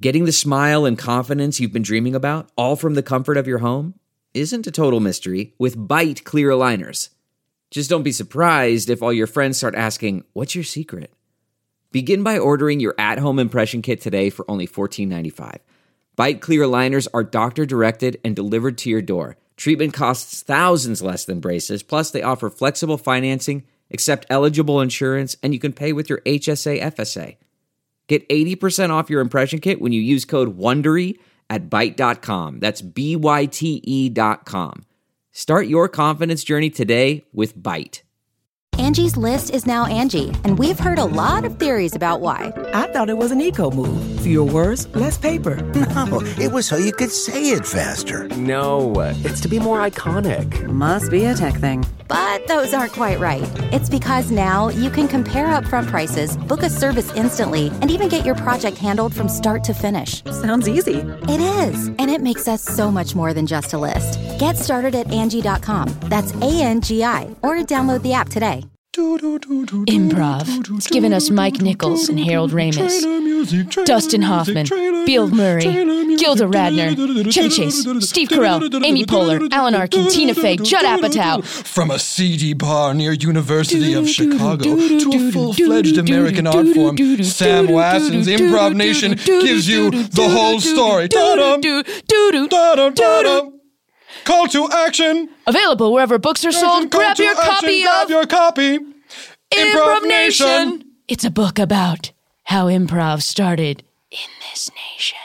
Getting the smile and confidence you've been dreaming about, all from the comfort of your home, isn't a total mystery with Byte clear aligners. Just don't be surprised if all your friends start asking, "What's your secret?" Begin by ordering your at-home impression kit today for only $14.95. Byte clear aligners are doctor-directed and delivered to your door. Treatment costs thousands less than braces, plus they offer flexible financing, accept eligible insurance, and you can pay with your HSA FSA. Get 80% off your impression kit when you use code WONDERY at Byte.com. That's BYTE.com. Start your confidence journey today with Byte. Angie's List is now Angie, and we've heard a lot of theories about why. I thought it was an eco move. Fewer words, less paper. No, it was so you could say it faster. No, it's to be more iconic. Must be a tech thing. But those aren't quite right. It's because now you can compare upfront prices, book a service instantly, and even get your project handled from start to finish. Sounds easy. It is, and it makes us so much more than just a list. Get started at Angie.com. That's ANGI, or download the app today. Improv. It's given us Mike Nichols and Harold Ramis, Dustin Hoffman, Bill Murray, Gilda Radner, Chevy Chase, Steve Carell, Amy Poehler, Alan Arkin, Tina Fey, Judd Apatow. From a seedy bar near University of Chicago to a full-fledged American art form, Sam Wasson's Improv Nation gives you the whole story. Call to action. Available wherever books are sold. Grab your copy. Improv Nation. It's a book about how improv started in this nation.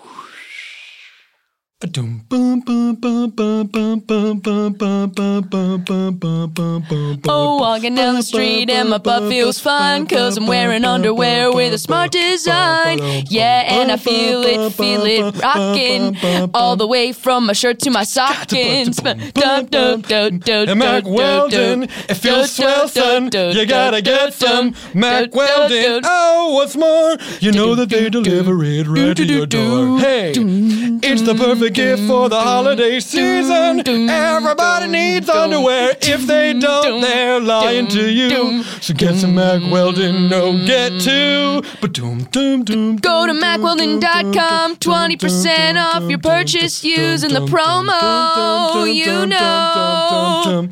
Oh, walking down the street and my butt feels fine, 'cause I'm wearing underwear with a smart design. Yeah, and I feel it rocking all the way from my shirt to my stockings. And Mac Weldon, it feels swell, son. You gotta get some Mac Weldon. Oh, what's more, you know that they deliver it right to your door. Hey, it's the perfect gift for the holiday season. Everybody needs underwear. If they don't, they're lying to you. So get some Mac Weldon, no, get two. Go to MacWeldon.com, 20% off your purchase using the promo, you know.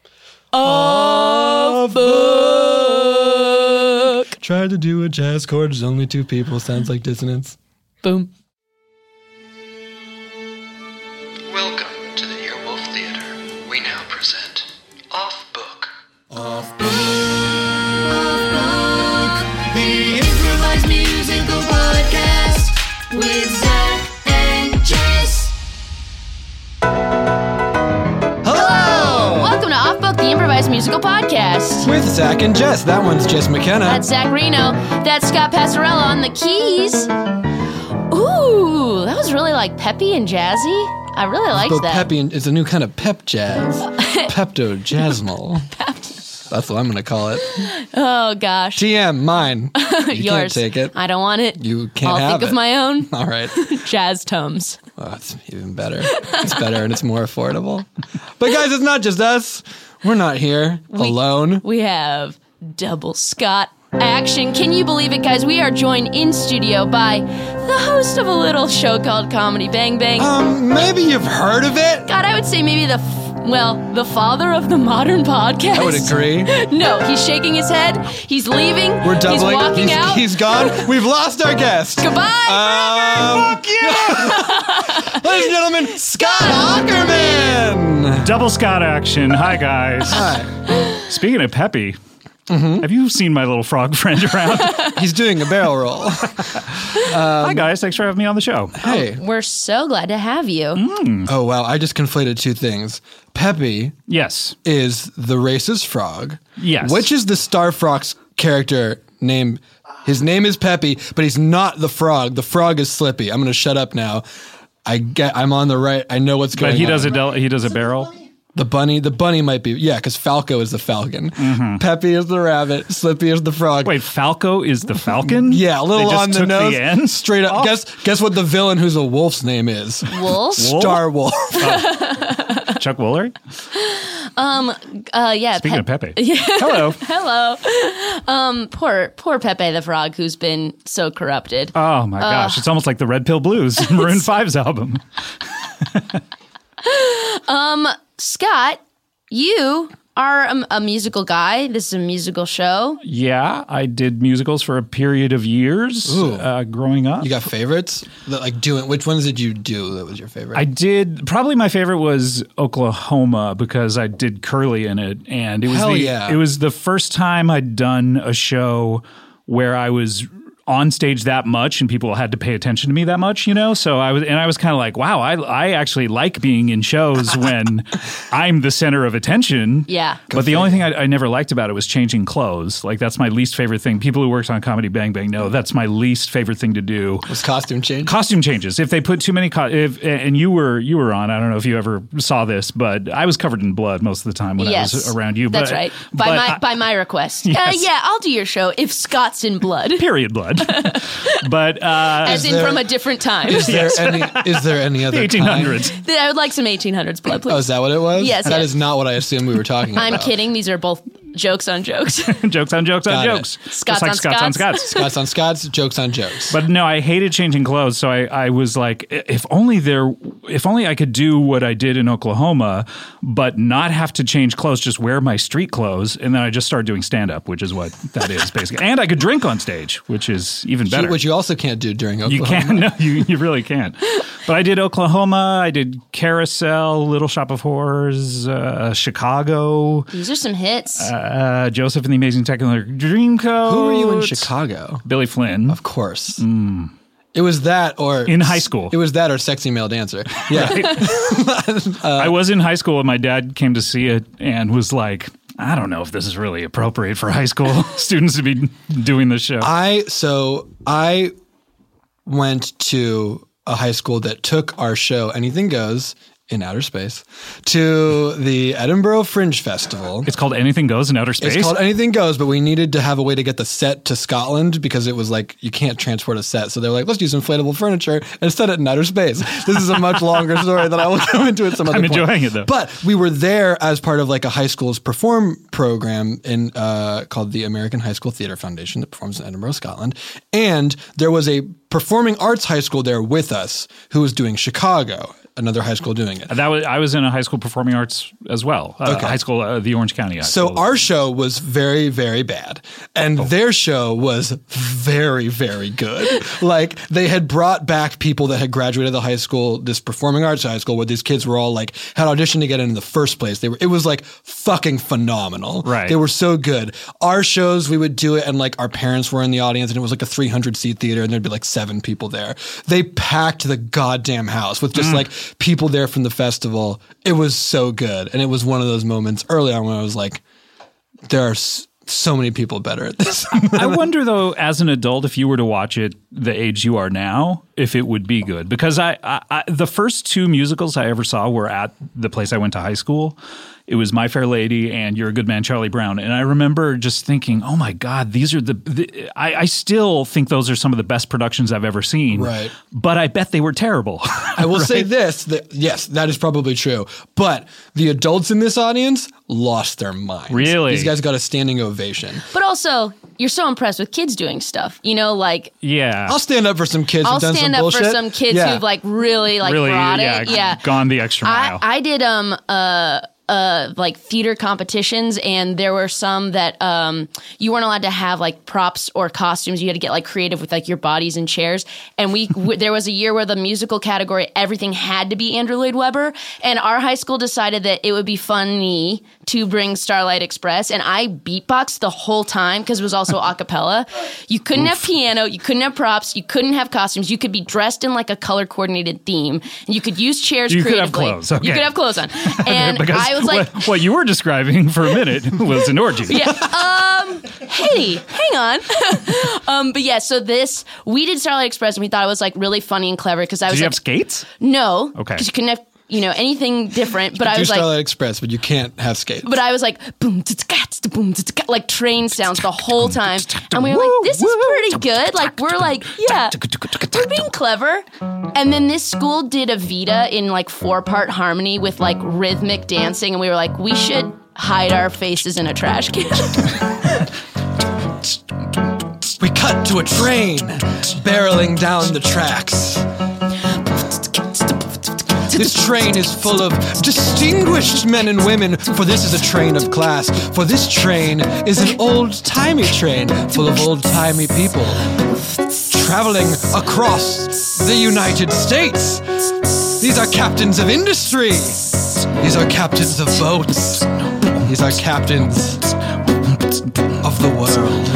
Off book. Tried to do a jazz chord, there's only two people, sounds like dissonance. Boom. Welcome to the Earwolf Theater. We now present Off Book. Off Book. Off Book. The improvised musical podcast with Zach and Jess. Hello! Welcome to Off Book, the improvised musical podcast. With Zach and Jess. That one's Jess McKenna. That's Zach Reno. That's Scott Passarella on the keys. Ooh, that was really like peppy and jazzy. I really liked that. Peppy is a new kind of pep jazz. Pepto-Jasmol. That's what I'm going to call it. Oh, gosh. TM, mine. You Yours. can't take it. I don't want it. You can't I'll have think of my own. All right. Jazz Tums. Oh, it's even better. It's better and it's more affordable. But guys, it's not just us. We're not here alone. We have double Scott action. Can you believe it, guys? We are joined in studio by the host of a little show called Comedy Bang Bang. Maybe you've heard of it. God, I would say maybe the father of the modern podcast. I would agree. No, he's shaking his head. He's leaving. We're doubling. He's walking out. He's gone. We've lost our guest. Goodbye. Fuck you. Ladies and gentlemen, Scott Aukerman. Double Scott action. Hi, guys. Hi. Speaking of Peppy, have you seen my little frog friend around? He's doing a barrel roll. Hi, guys. Thanks for having me on the show. Hey. We're so glad to have you. Oh, wow. I just conflated two things. Peppy is the racist frog. Yes. Which is the Star Fox character name? His name is Peppy, but he's not the frog. The frog is Slippy. I'm going to shut up now. I'm on the right. I know what's going on. But he does a barrel? The bunny might be, because Falco is the falcon. Mm-hmm. Peppy is the rabbit. Slippy is the frog. Wait, Falco is the falcon? Yeah, a little on the nose. The end? Straight up. Guess what the villain who's a wolf's name is? Wolf? Star Wolf. Chuck Woolery? Yeah. Speaking of Pepe. Yeah. Hello. Hello. Poor Pepe the Frog, who's been so corrupted. Oh my gosh, it's almost like the Red Pill Blues, Maroon 5's album. Scott, you are a musical guy. This is a musical show. Yeah, I did musicals for a period of years growing up. You got favorites? Which ones did you do that was your favorite? I did. Probably my favorite was Oklahoma because I did Curly in it, and it was it was the first time I'd done a show where I was on stage that much and people had to pay attention to me that much, So I was kind of like, wow, I actually like being in shows when I'm the center of attention. Yeah. But the only thing I never liked about it was changing clothes. Like that's my least favorite thing. People who worked on Comedy Bang Bang know that's my least favorite thing to do. Was costume change? Costume changes. If they put too many and you were on, I don't know if you ever saw this, but I was covered in blood most of the time when I was around you. That's right. By my request. Yes. Yeah, I'll do your show if Scott's in blood. Period blood. But as in from a different time. Is there any other 1800s? I would like some 1800s blood, please. Oh, is that what it was? Yes. That is not what I assumed we were talking about. I'm kidding. These are both jokes on jokes. Jokes on jokes on jokes. Scots on Scots on Scots. Scots on Scots, jokes on jokes. But no, I hated changing clothes, so I was like, if only I could do what I did in Oklahoma, but not have to change clothes, just wear my street clothes, and then I just started doing stand-up, which is what that is, basically. And I could drink on stage, which is even better. Which you also can't do during Oklahoma. You can't. No, you really can't. But I did Oklahoma, I did Carousel, Little Shop of Horrors, Chicago. These are some hits. Joseph and the Amazing Technicolor Dreamcoat. Who were you in Chicago? Billy Flynn. Of course. It was that or... In high school. It was that or Sexy Male Dancer. Yeah. I was in high school and my dad came to see it and was like, I don't know if this is really appropriate for high school students to be doing this show. I went to a high school that took our show, Anything Goes, in outer space, to the Edinburgh Fringe Festival. It's called Anything Goes in outer space? It's called Anything Goes, but we needed to have a way to get the set to Scotland because it was like, you can't transport a set. So they were like, let's use inflatable furniture and set it in outer space. This is a much longer story that I will go into at some other point. I'm enjoying it though. But we were there as part of like a high school's perform program in called the American High School Theatre Foundation that performs in Edinburgh, Scotland. And there was a performing arts high school there with us who was doing Chicago, another high school doing it. I was in a high school performing arts as well. High school, the Orange County High School. So our show was very, very bad. And their show was very, very good. Like they had brought back people that had graduated the high school, this performing arts high school where these kids were all like, had auditioned to get in the first place. It was like fucking phenomenal. Right. They were so good. Our shows, we would do it and like our parents were in the audience and it was like a 300 seat theater and there'd be like 7 people there. They packed the goddamn house with just like people there from the festival. It was so good. And it was one of those moments early on when I was like, there are so many people better at this. I wonder though, as an adult, if you were to watch it the age you are now, if it would be good. Because I the first 2 musicals I ever saw were at the place I went to high school. It was My Fair Lady and You're a Good Man, Charlie Brown. And I remember just thinking, oh my God, these are I still think those are some of the best productions I've ever seen. Right. But I bet they were terrible. I will say this, yes, that is probably true. But the adults in this audience lost their minds. Really? These guys got a standing ovation. But also, you're so impressed with kids doing stuff. Like... Yeah. I'll stand up for some kids who've done some bullshit. I'll stand up for some kids who've like really brought it. Yeah. Gone the extra mile. I did like theater competitions, and there were some that you weren't allowed to have like props or costumes. You had to get like creative with like your bodies and chairs. And there was a year where the musical category, everything had to be Andrew Lloyd Webber, and our high school decided that it would be funny to bring Starlight Express, and I beatboxed the whole time because it was also a cappella. You couldn't have piano, you couldn't have props, you couldn't have costumes. You could be dressed in like a color coordinated theme, and you could use chairs creatively. You could have clothes. Okay. You could have clothes on, and I was like, what you were describing for a minute was an orgy. Yeah. Hey, hang on. But yeah, so we did Starlight Express, and we thought it was like really funny and clever because I was. Did you have skates? No. Okay. Because you couldn't have anything different. But I was like, Starlight Express, but you can't have skates. But I was like, boom, boom, like train sounds the whole time. And we were like, this is pretty good. Like, we're like, yeah, we're being clever. And then this school did a Vita in like 4-part harmony with like rhythmic dancing. And we were like, we should hide our faces in a trash can. We cut to a train barreling down the tracks. This train is full of distinguished men and women, for this is a train of class. For this train is an old-timey train full of old-timey people traveling across the United States. These are captains of industry. These are captains of boats. These are captains of the world.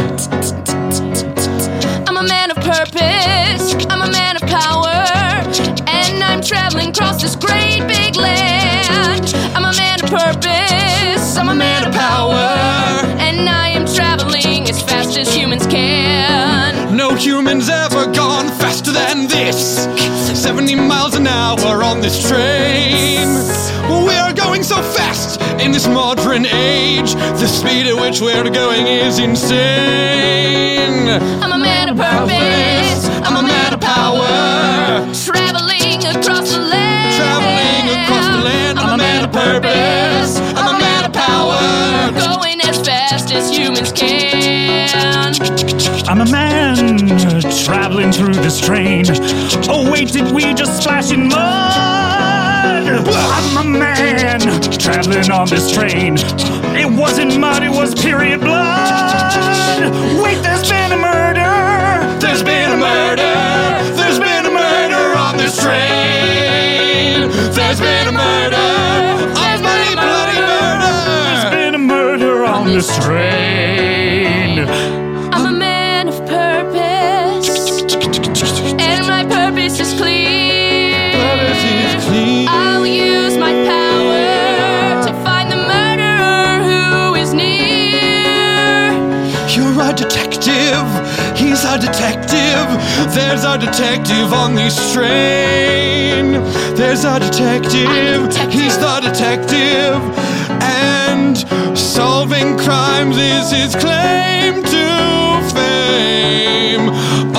I'm a man of purpose. I'm a man of power. And I'm traveling across this great big land. I'm a man of purpose. I'm a man of power. And I am traveling as fast as humans can. No human's ever gone faster than this. 70 miles an hour on this train. We are going so fast in this modern age. The speed at which we're going is insane. I'm a man of purpose. I'm a man of power. Traveling across the land. Traveling across the land. I'm a man of purpose. I'm a man of power. Going as fast as humans can. I'm a man traveling through this train. Oh wait, did we just splash in mud? I'm a man traveling on this train. It wasn't mud, it was period blood. Wait, there's been a murder. There's been a murder. There's been a murder on this train. There's been a murder. A bloody, bloody murder. There's been a murder on this train. I'm a man of purpose. And my purpose is clear. Purpose is clear. I'll use my power to find the murderer who is near. You're a detective. He's a detective. There's a detective on this train. There's a detective. He's the detective. And solving crimes is his claim to fame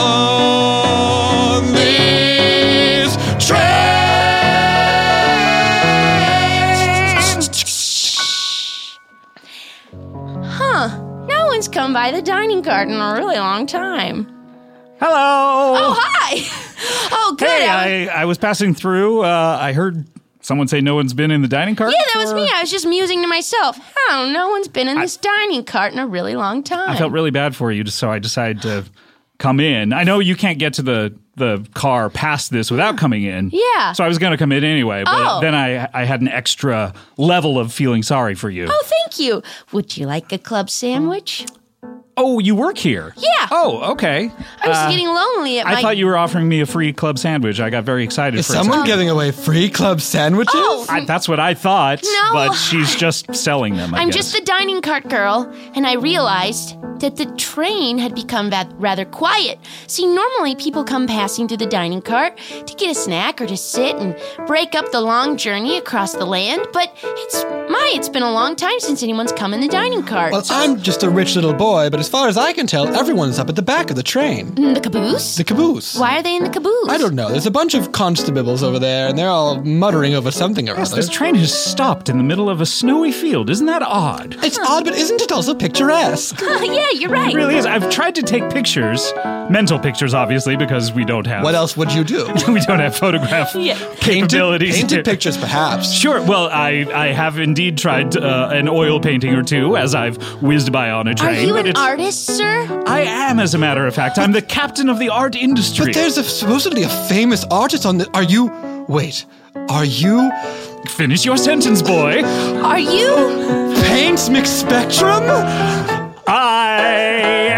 on this train. Huh. No one's come by the dining cart in a really long time. Hello. Oh, hi. Oh, good. Hey, I was passing through. I heard someone say no one's been in the dining cart. Yeah, that was me. I was just musing to myself. Oh, no one's been in this dining cart in a really long time. I felt really bad for you, so I decided to come in. I know you can't get to the car past this without coming in. Yeah. So I was going to come in anyway, but then I had an extra level of feeling sorry for you. Oh, thank you. Would you like a club sandwich? Oh, you work here? Yeah. Oh, okay. I was getting lonely at I thought you were offering me a free club sandwich. I got very excited Is for a someone second. giving away free club sandwiches? Oh. That's what I thought, No. but she's just selling them, I I'm guess. just the dining cart girl, and I realized that the train had become rather quiet. See, normally people come passing through the dining cart to get a snack or to sit and break up the long journey across the land, but it's been a long time since anyone's come in the dining cart. Well, I'm just a rich little boy, but as far as I can tell, everyone's up at the back of the train. The caboose? The caboose. Why are they in the caboose? I don't know. There's a bunch of constables over there, and they're all muttering over something or Yes, other. this train has stopped in the middle of a snowy field. Isn't that odd? It's odd, but isn't it also picturesque? Yeah, you're right. It really is. I've tried to take pictures, mental pictures, obviously, because we don't have. What else would you do? We don't have photograph capabilities. Painted pictures, perhaps. Sure. Well, I have indeed tried an oil painting or two as I've whizzed by on a Are train. you but an artist, sir? I am, as a matter of fact. I'm the captain of the art industry. But there's supposedly a famous artist on the... Are you... Finish your sentence, boy. Are you... Paints McSpectrum? I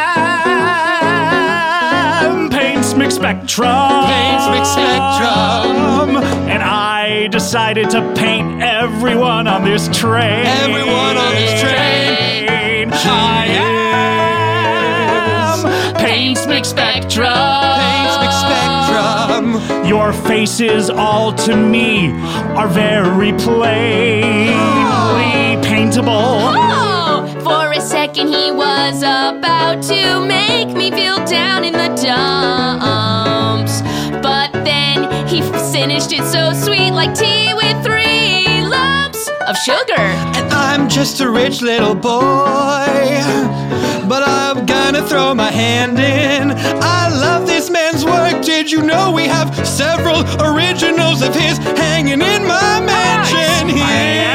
am Paints McSpectrum. Paints McSpectrum. And I decided to paint everyone on this train. Everyone on this train. I am Paints McSpectrum. Paints McSpectrum. Your faces all to me are very plainly paintable. Oh, for a second he was about to make me feel down in the dumps. But then he finished it so sweet, like tea with 3 lumps of sugar. And I'm just a rich little boy, but I'm gonna throw my hand in. I love this man's work. Did you know we have several originals of his hanging in my mansion here?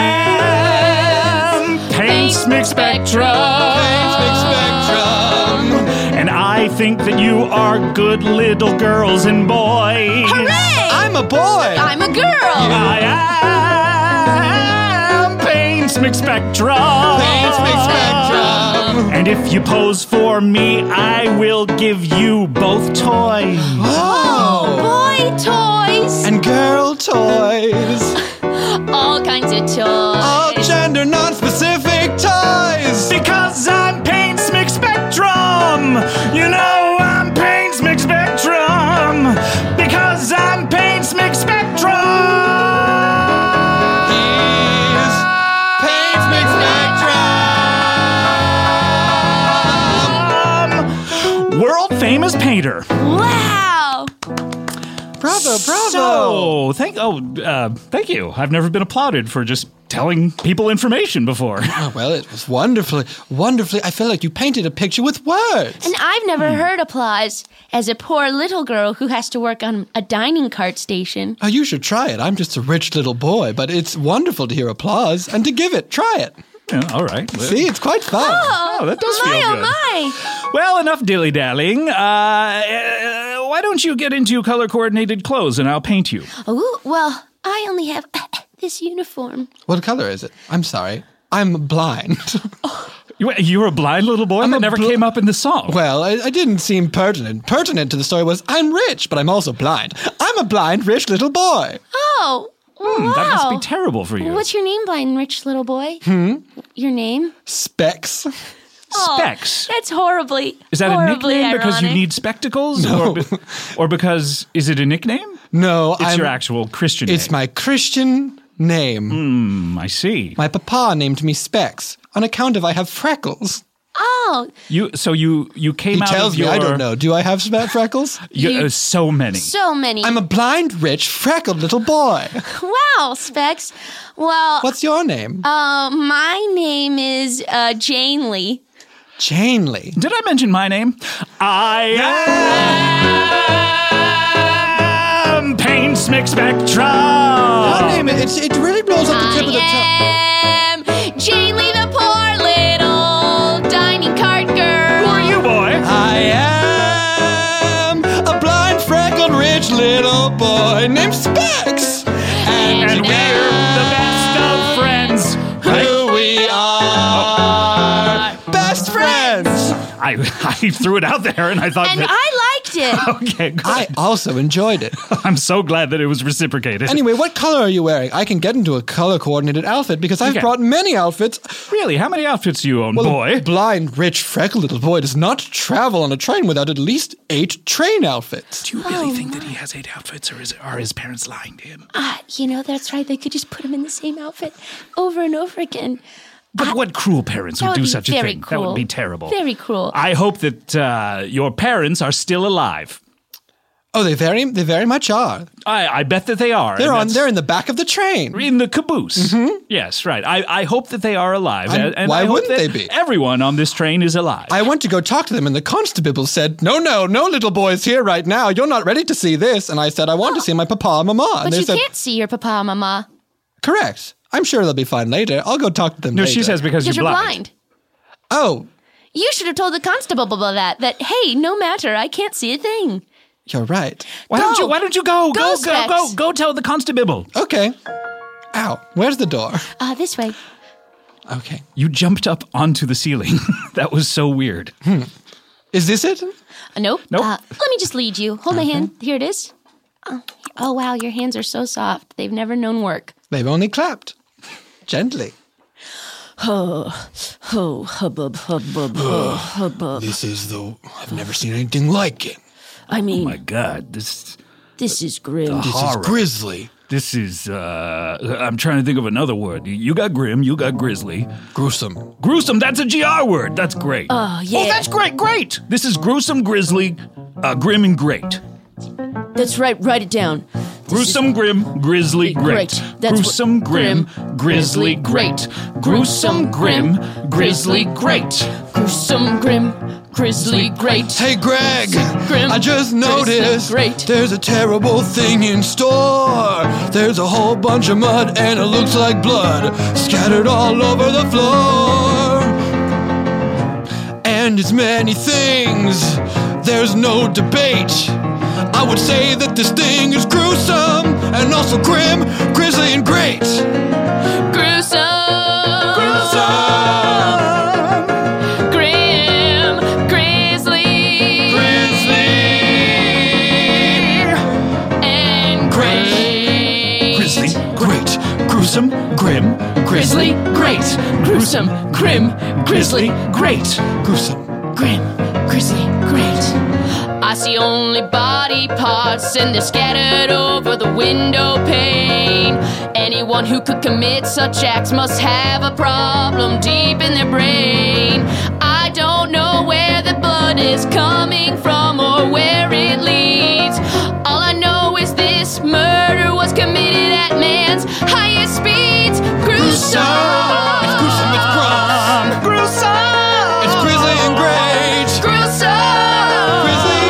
Paints Mix Spectrum. Paints Mix Spectrum. And I think that you are good little girls and boys. Hooray! I'm a boy. I'm a girl. I am Paints Mix Spectrum. Paints Mix Spectrum. And if you pose for me, I will give you both toys. Oh. Boy toys. And girl toys. All kinds of toys. All gender non-specific toys. Because I'm Paints Mix Spectrum. You know I'm Paints Mix Spectrum. Because I'm Paints Mix Spectrum. He's Paints Mix Spectrum. World famous painter. Wow. Bravo, bravo. So, thank you. I've never been applauded for just telling people information before. Oh, well, it was wonderfully. I feel like you painted a picture with words. And I've never heard applause as a poor little girl who has to work on a dining cart station. Oh, you should try it. I'm just a rich little boy, but it's wonderful to hear applause and to give it. Try it. Yeah, all right. See, it's quite fun. Oh, that does feel my, good. oh my. Well, enough dilly-dallying. Why don't you get into color-coordinated clothes and I'll paint you? Oh, well, I only have this uniform. What color is it? I'm sorry. I'm blind. You're a blind little boy? That never came up in the song. Well, I didn't seem pertinent. Pertinent to the story was I'm rich, but I'm also blind. I'm a blind, rich little boy. Oh, wow. That must be terrible for you. What's your name, blind rich little boy? Your name? Specs. Specs. Oh, that's horribly Is that a horribly nickname because you ironic. need spectacles? No. Or because, is it a nickname? No, It's your actual Christian name. It's my Christian name. I see. My papa named me Specs on account of I have freckles. Oh. So you came He out tells of me your... I don't know. Do I have freckles? So many. So many. I'm a blind, rich, freckled little boy. Wow, Specs. Well... What's your name? My name is Jane Lee. Jane Lee. Did I mention my name? I am Paints Mix Spectrum. Your name, it really blows up the tip of the tongue. I am Jane Lee, the poor little dining cart girl. Who are you, boy? I am a blind, freckled, rich little boy named Specs. And we're the best of friends. Who we are. Best friends. I threw it out there and I thought And that... I liked it. Okay, good. I also enjoyed it. I'm so glad that it was reciprocated. Anyway, what color are you wearing? I can get into a color-coordinated outfit because I've Okay. brought many outfits. Really? How many outfits do you own, Well, boy? a blind, rich, freckled little boy does not travel on a train without at least 8 train outfits. Do you really think that he has 8 outfits, or are his parents lying to him? That's right. They could just put him in the same outfit over and over again. But what cruel parents that would would do be such a very thing? That cruel. would be terrible. Very cruel. I hope that your parents are still alive. Oh, they very much are. I bet that they are. They're in the back of the train. In the caboose. Yes, right. I hope that they are alive. And I why hope wouldn't that they be? Everyone on this train is alive. I went to go talk to them, and the constable said, No, little boy's here right now. You're not ready to see this. And I said, I want to see my papa and mama. And But they you said, can't see your papa and mama. Correct. I'm sure they'll be fine later. I'll go talk to them No, later. she says because Because you're you're blind. blind. Oh, You should have told the constable that, hey, no matter, I can't see a thing. you're right. Why don't you go? Go, Specs. Go tell the constable. Okay. Ow. Where's the door? This way. Okay. You jumped up onto the ceiling. That was so weird. Is this it? Nope. Nope. Let me just lead you. Hold my hand. Here it is. Oh, wow, your hands are so soft. They've never known work. They've only clapped. Gently. Hubbub. This is I've never seen anything like it. I mean, Oh my God, this This is grim. This is grisly. This is, I'm trying to think of another word. You got grim, you got grisly. Gruesome. Gruesome, that's a GR word. That's great. Oh, yeah. Oh, that's great. This is gruesome, grisly, grim, and great. That's right, write it down. Gruesome, grim, grisly, great. That's Gruesome, grim, grizzly, great. Gruesome, grim, grizzly, great. Gruesome, grim, grizzly, great. Hey, Greg, Grim, I just noticed great. there's a terrible thing in store. There's a whole bunch of mud and it looks like blood scattered all over the floor. And it's many things, there's no debate. I would say that this thing is gruesome and also grim, grisly, and great. Gruesome. Grim, grizzly. And great. Grizzly, great. Gruesome, grim, Grizzly, great. Gruesome, grim, grizzly, great. gruesome. Grim, grizzly, great. I see only body parts and they're scattered over the window pane. Anyone who could commit such acts must have a problem deep in their brain. I don't know where the blood is coming from or where it leads. All I know is this murder was committed at man's highest speeds. Gruesome. It's gruesome, it's gross. Gruesome. It's grisly and great. Gruesome. Grizzly,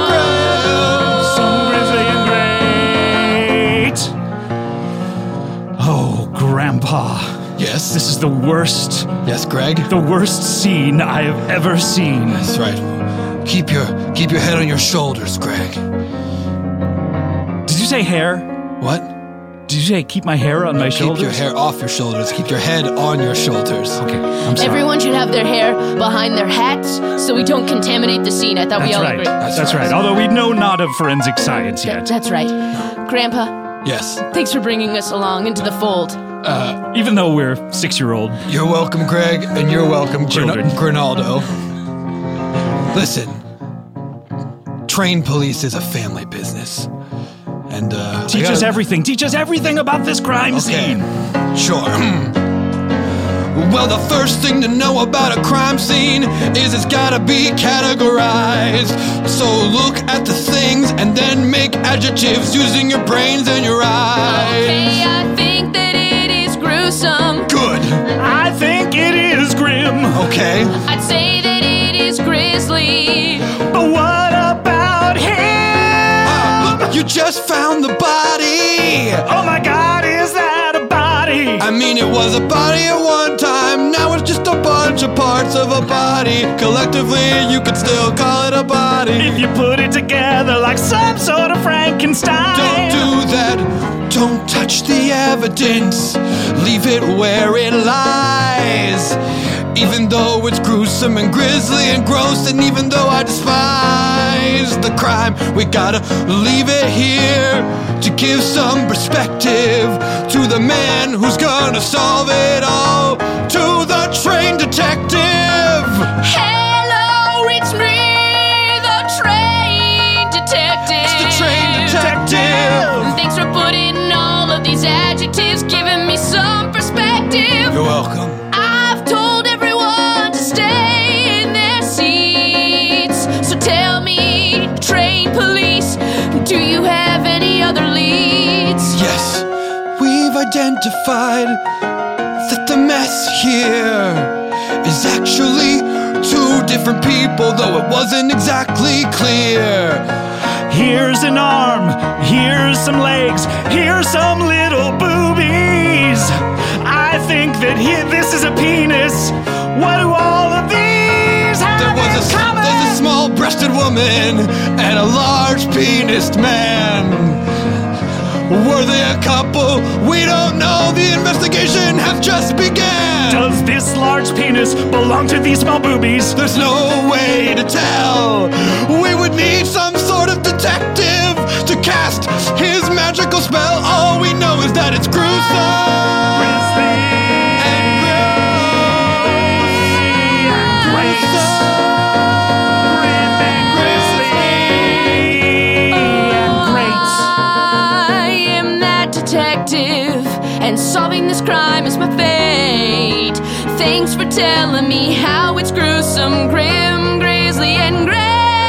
Some grizzly and great. Oh, Grandpa. Yes. This is the worst, Yes, Greg. the worst scene I have ever seen. That's right. Keep your head on your shoulders, Greg. Did you say hair? What? Did you say keep my hair on my shoulders? Keep your hair off your shoulders. Keep your head on your shoulders. Okay, I'm sorry. Everyone should have their hair behind their hats so we don't contaminate the scene. I thought we That's all right. agreed. That's right. Although we know not of forensic science yet. That's right. Grandpa, Yes. thanks for bringing us along into the fold. Even though we're 6-year-old. You're welcome, Greg, and you're welcome, Children. Grinaldo. Listen, trained police is a family business. And, Teach us everything. Teach us everything about this crime scene. Sure. Well, the first thing to know about a crime scene is it's gotta be categorized. So look at the things and then make adjectives using your brains and your eyes. Okay, I think that it is gruesome. Good. I think it is grim. Okay. I'd say that it is grisly. But what about him? Look, you just found the body. Oh my God, is that a body? I mean, it was a body at one time. Now it's just a bunch of parts of a body. Collectively, you could still call it a body. If you put it together like some sort of Frankenstein. Don't do that. Don't touch the evidence. Leave it where it lies. Even though it's gruesome and grisly and gross, and even though I despise the crime, we gotta leave it here to give some perspective to the man who's gonna solve it all, to the trained detective. Hello, it's me, the trained detective. It's the trained detective. Thanks for putting all of these adjectives, giving me some perspective. You're welcome. I've told everyone to stay in their seats. So tell me, trained police, do you have any other leads? Yes, we've identified that the mess here is actually two different people, though it wasn't exactly clear. Here's an arm, here's some legs, here's some little boobies. I think that this is a penis. What do all of these have There's a small-breasted woman and a large-penised man. Were they a couple? We don't know. The investigation has just begun. Does this large penis belong to these small boobies? There's no way to tell. We would need some sort of detective to cast his magical spell. All we know is that it's gruesome. and solving this crime is my fate. Thanks for telling me how it's gruesome, grim, grisly, and great.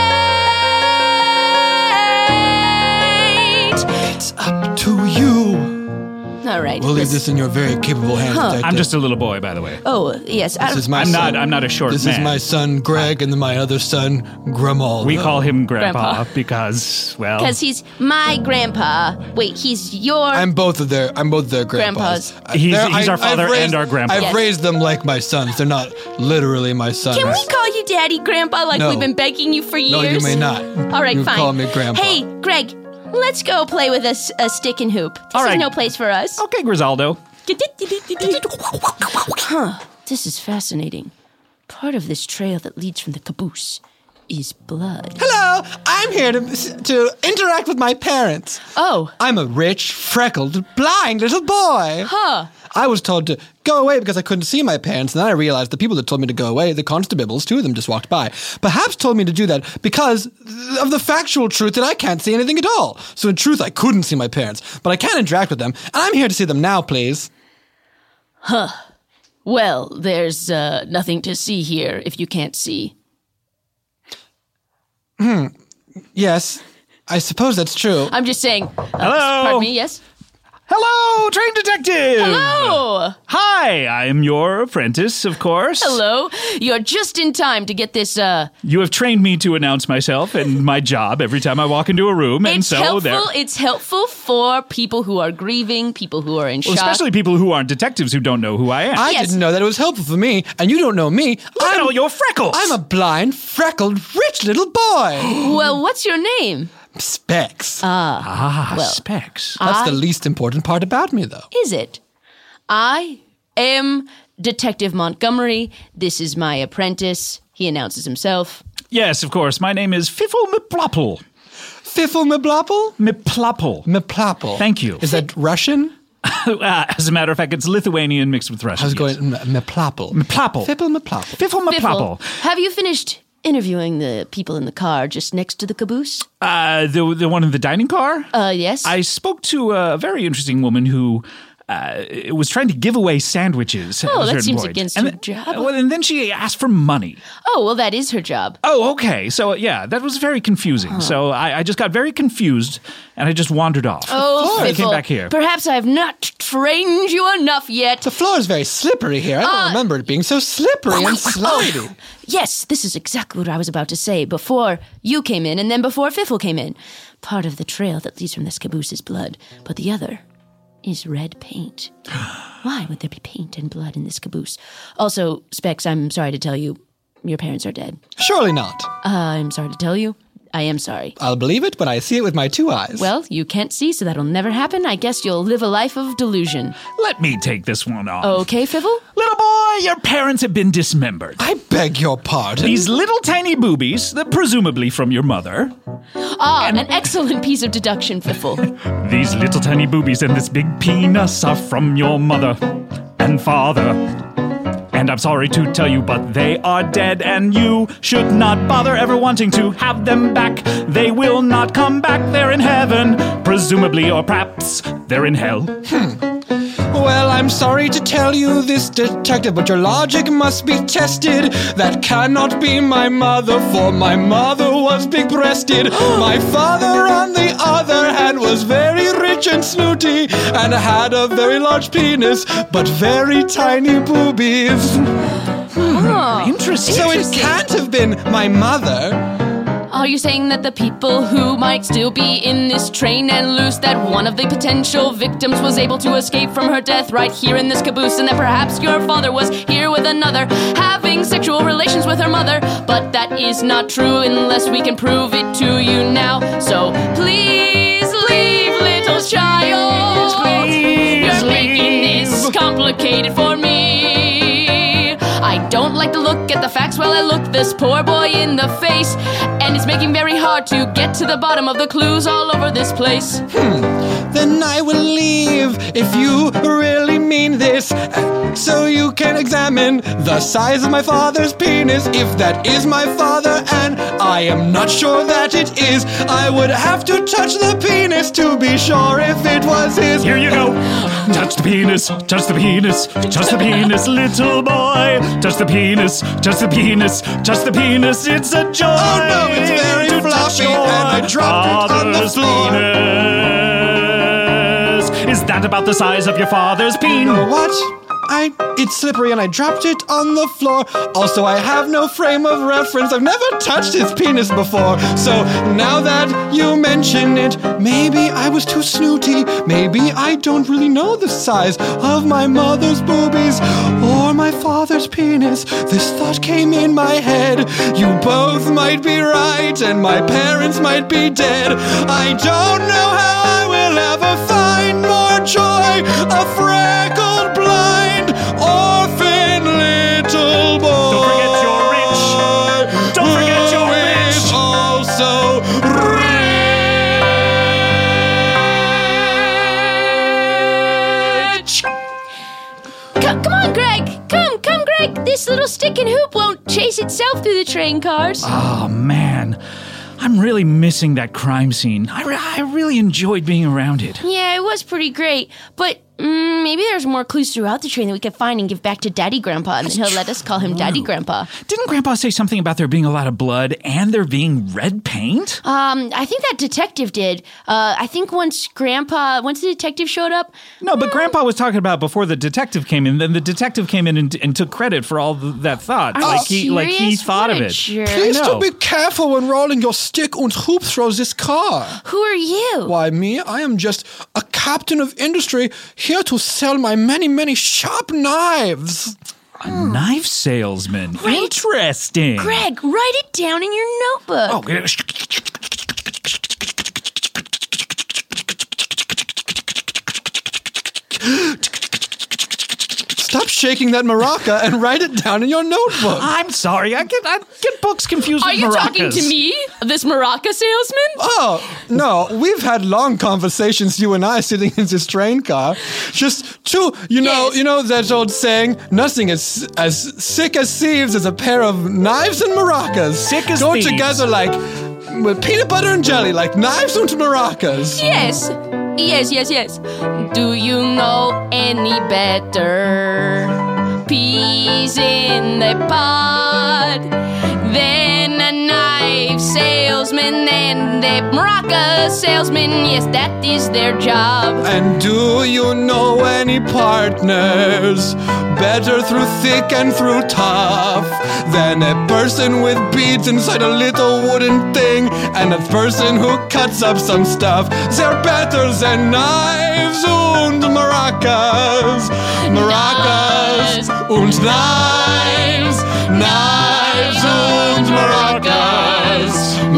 It's up to you. All right. We'll leave this in your very capable hands, Detective. I'm just a little boy, by the way. Oh, yes. This is my I'm son. not a short This man. is my son, Greg, and then my other son, Grimaldo. We call him Grandpa, Grandpa. because, well... Because he's my grandpa. Wait, he's your... I'm both their grandpas. He's our father and our grandpa. I've Yes. raised them like my sons. They're not literally my sons. Can we call you Daddy Grandpa like No. we've been begging you for years? No, you may not. All right, You fine. call me Grandpa. Hey, Greg, let's go play with a stick and hoop. This All right. is no place for us. Okay, Grisaldo. Huh, this is fascinating. Part of this trail that leads from the caboose is blood. Hello, I'm here to interact with my parents. Oh. I'm a rich, freckled, blind little boy. Huh. I was told to go away because I couldn't see my parents, and then I realized the people that told me to go away, the constables, 2 of them just walked by, perhaps told me to do that because of the factual truth that I can't see anything at all. So in truth, I couldn't see my parents, but I can interact with them, and I'm here to see them now, please. Huh. Well, there's nothing to see here if you can't see. Yes, I suppose that's true. I'm just saying. Hello? Pardon me, yes? Hello, trained detective! Hello! Hi, I'm your apprentice, of course. Hello. You're just in time to get this, You have trained me to announce myself and my job every time I walk into a room, and It's so helpful. It's helpful for people who are grieving, people who are in shock. especially people who aren't detectives who don't know who I am. I didn't know that it was helpful for me, and you don't know me. Look at all your freckles! I'm a blind, freckled, rich little boy. Well, what's your name? Specs. Specs. That's the least important part about me, though. Is it? I am Detective Montgomery. This is my apprentice. He announces himself. Yes, of course. My name is Fiffle Miplopple. Fiffle Miplopple? Miplopple. Miplopple. Thank you. Is that Russian? As a matter of fact, it's Lithuanian mixed with Russian. I was going Miplopple. Miplopple. Fiffle Miplopple. Fiffle Miplopple. Have you finished interviewing the people in the car just next to the caboose? The one in the dining car? Yes. I spoke to a very interesting woman who was trying to give away sandwiches. Oh, at a that certain seems point. against and her job. And then she asked for money. Oh, well, that is her job. Oh, okay. So, yeah, that was very confusing. So I just got very confused, and I just wandered off. Oh, I came Fiffle, back here. Perhaps I have not trained you enough yet. The floor is very slippery here. I don't remember it being so slippery and slidey. Yes, this is exactly what I was about to say before you came in and then before Fiffle came in. Part of the trail that leads from this caboose is blood, but the other is red paint. Why would there be paint and blood in this caboose? Also, Specs, I'm sorry to tell you, your parents are dead. Surely not. I'm sorry to tell you. I am sorry. I'll believe it when I see it with my 2 eyes. Well, you can't see, so that'll never happen. I guess you'll live a life of delusion. Let me take this one off. Okay, Fiffle? Little boy, your parents have been dismembered. I beg your pardon. These little tiny boobies, that presumably from your mother. An excellent piece of deduction, Fiffle. These little tiny boobies and this big penis are from your mother and father. And I'm sorry to tell you, but they are dead, and you should not bother ever wanting to have them back. They will not come back. They're in heaven, presumably, or perhaps they're in hell. Well, I'm sorry to tell you this, detective, but your logic must be tested. That cannot be my mother, for my mother was big-breasted. My father, on the other hand, was very rich and snooty, and had a very large penis, but very tiny boobies. Interesting. So it can't have been my mother. Are you saying that the people who might still be in this train and loose, that one of the potential victims was able to escape from her death right here in this caboose, and that perhaps your father was here with another, having sexual relations with her mother? But that is not true unless we can prove it to you now. So please leave, little child. You're making this complicated for me. I don't like to look at the facts while I look this poor boy in the face, and it's making very hard to get to the bottom of the clues all over this place. Then I will leave if you really mean this, so you can examine the size of my father's penis. If that is my father, and I am not sure that it is, I would have to touch the penis to be sure if it was his. Here you go. Touch the penis, touch the penis, touch the penis, little boy. Touch the penis, touch the penis, touch the penis. It's a joy. Oh no, it's very floppy, and I dropped it on the floor. Penis. Is that about the size of your father's peen? What? It's slippery and I dropped it on the floor. Also, I have no frame of reference. I've never touched his penis before. So now that you mention it, maybe I was too snooty. Maybe I don't really know the size of my mother's boobies or my father's penis. This thought came in my head. You both might be right and my parents might be dead. I don't know how I will ever find more joy. A freckled, blind, orphan little boy. Don't forget you're rich. Don't forget you're rich. Also rich. Come on, Greg. Come, Greg. This little stick and hoop won't chase itself through the train cars. Oh, man. I'm really missing that crime scene. I really enjoyed being around it. Yeah, it was pretty great. But maybe there's more clues throughout the train that we could find and give back to Daddy Grandpa, and then he'll let us call him Daddy Grandpa. Didn't Grandpa say something about there being a lot of blood and there being red paint? I think that detective did. I think once the detective showed up... No, but Grandpa was talking about before the detective came in. Then the detective came in and took credit for all that thought. Are you Like he serious? thought What of a it. jerk. Please do be careful when rolling your stick and hoop through this car. Who are you? Why, me? I am just a captain of industry here to sell my many, many sharp knives. A knife salesman. Interesting. Greg, write it down in your notebook. Oh, Stop shaking that maraca and write it down in your notebook. I'm sorry. I get books confused Are with you maracas. talking to me, this maraca salesman? Oh, no, we've had long conversations, you and I, sitting in this train car. Just two, you know that old saying, nothing is as sick as thieves as a pair of knives and maracas. Sick as Go thieves. together like with peanut butter and jelly, like knives and maracas. Yes. Do you know any better peas in the pod than a knife salesman and a maraca salesman? Yes, that is their job. And do you know any partners better through thick and through tough than a person with beads inside a little wooden thing and a person who cuts up some stuff? They're better than knives and maracas. Maracas and knives. Knives and maracas.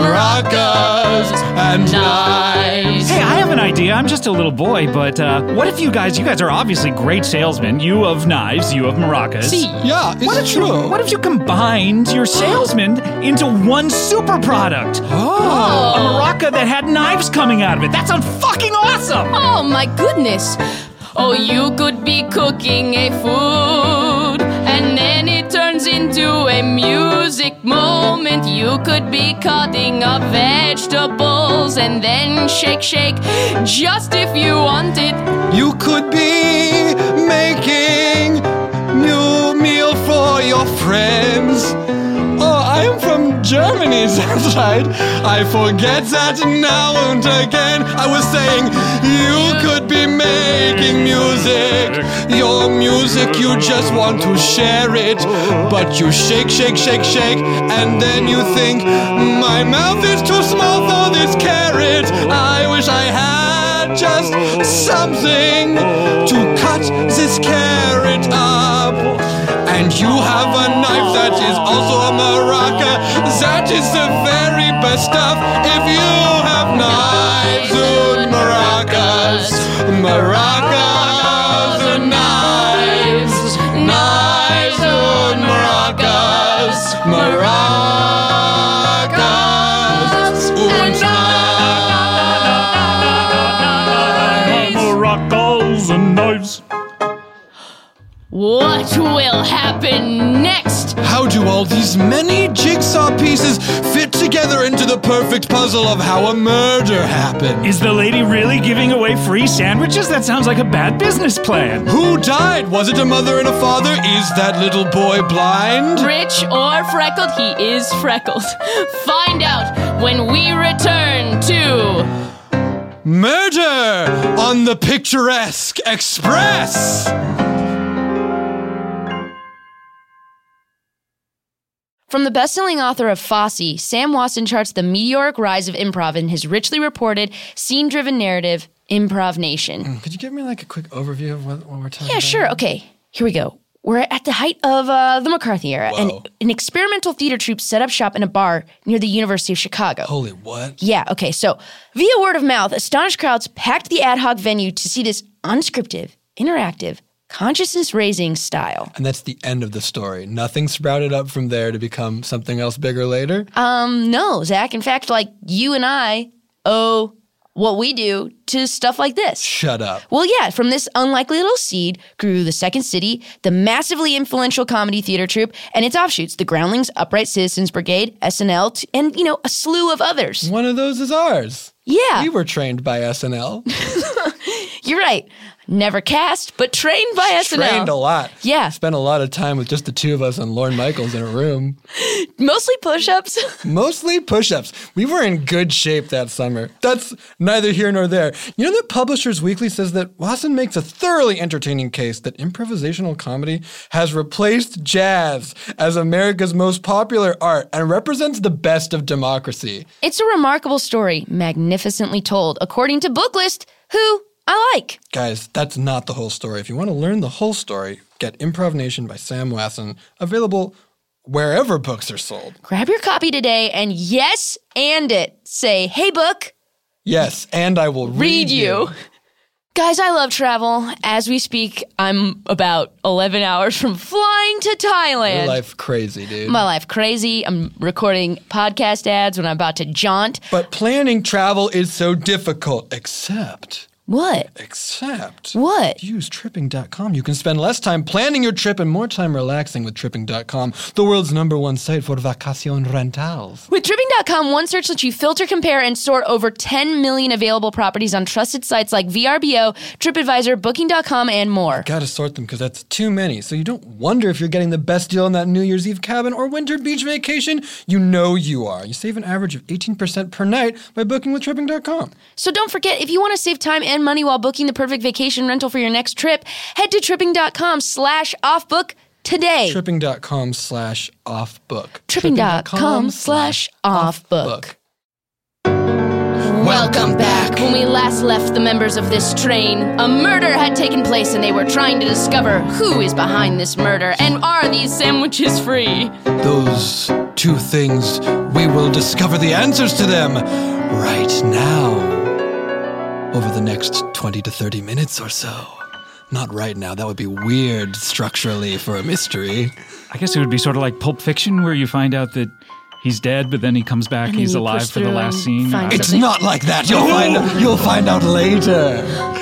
Maracas and knives. Hey, I have an idea. I'm just a little boy, but what if you guys are obviously great salesmen. You of knives, you of maracas. See. Yeah, it's true. What if you combined your salesmen into one super product? Oh. A maraca that had knives coming out of it. That sounds fucking awesome! Oh my goodness. Oh, you could be cooking a food and then it turns into a music moment. You could be cutting up vegetables and then shake, just if you want it. You could be making new meal for your friends. Oh, I am from Germany, that's right. I forget that now and again. I was saying you could be making music. Your music, you just want to share it. But you shake, and then you think, my mouth is too small for this carrot. I wish I had just something to cut this carrot up. And you have a knife that is also a maraca. That is the very best stuff. If you have knives and maracas, maracas and knives, knives and maracas, maracas and knives. Maracas and knives. What will happen next? How do all these many jigsaw pieces fit together into the perfect puzzle of how a murder happened? Is the lady really giving away sandwiches? That sounds like a bad business plan. Who died? Was it a mother and a father? Is that little boy blind? Rich or freckled, he is freckled. Find out when we return to Murder on the Picturesque Express! From the best-selling author of Fosse, Sam Wasson charts the meteoric rise of improv in his richly reported, scene-driven narrative, Improv Nation. Could you give me like a quick overview of what we're talking about? Yeah, sure. Okay, here we go. We're at the height of the McCarthy era, and an experimental theater troupe set up shop in a bar near the University of Chicago. Holy what? Yeah, okay, so via word of mouth, astonished crowds packed the ad hoc venue to see this unscripted, interactive, consciousness-raising style. And that's the end of the story. Nothing sprouted up from there to become something else bigger later? No, Zach. In fact, like, you and I owe what we do to stuff like this. Shut up. Well, yeah, from this unlikely little seed grew the Second City, the massively influential comedy theater troupe, and its offshoots, the Groundlings, Upright Citizens Brigade, SNL, and, a slew of others. One of those is ours. Yeah. We were trained by SNL. You're right. Never cast, but trained by SNL. Trained a lot. Yeah. Spent a lot of time with just the two of us and Lorne Michaels in a room. Mostly push-ups. Mostly push-ups. We were in good shape that summer. That's neither here nor there. You know that Publishers Weekly says that Wasson makes a thoroughly entertaining case that improvisational comedy has replaced jazz as America's most popular art and represents the best of democracy. It's a remarkable story, magnificently told, according to Booklist, who I like. Guys, that's not the whole story. If you want to learn the whole story, get Improv Nation by Sam Wasson, available wherever books are sold. Grab your copy today and say, hey, book. Yes, and I will read you. Guys, I love travel. As we speak, I'm about 11 hours from flying to Thailand. Your life crazy, dude. My life crazy. I'm recording podcast ads when I'm about to jaunt. But planning travel is so difficult, except... What? Except... What? Use Tripping.com. You can spend less time planning your trip and more time relaxing with Tripping.com, the world's #1 site for vacation rentals. With Tripping.com, one search lets you filter, compare, and sort over 10 million available properties on trusted sites like VRBO, TripAdvisor, Booking.com, and more. Gotta sort them because that's too many, so you don't wonder if you're getting the best deal on that New Year's Eve cabin or winter beach vacation. You know you are. You save an average of 18% per night by booking with Tripping.com. So don't forget, if you want to save time and money while booking the perfect vacation rental for your next trip, head to tripping.com/offbook today. Tripping.com/offbook. Tripping.com/offbook. Welcome back. When we last left the members of this train, a murder had taken place and they were trying to discover who is behind this murder and are these sandwiches free? Those two things, we will discover the answers to them right now. Over the next 20 to 30 minutes or so. Not right now. That would be weird structurally for a mystery. I guess it would be sort of like Pulp Fiction, where you find out that he's dead, but then he comes back and he's alive for the last scene. It's not like that. You'll find out later.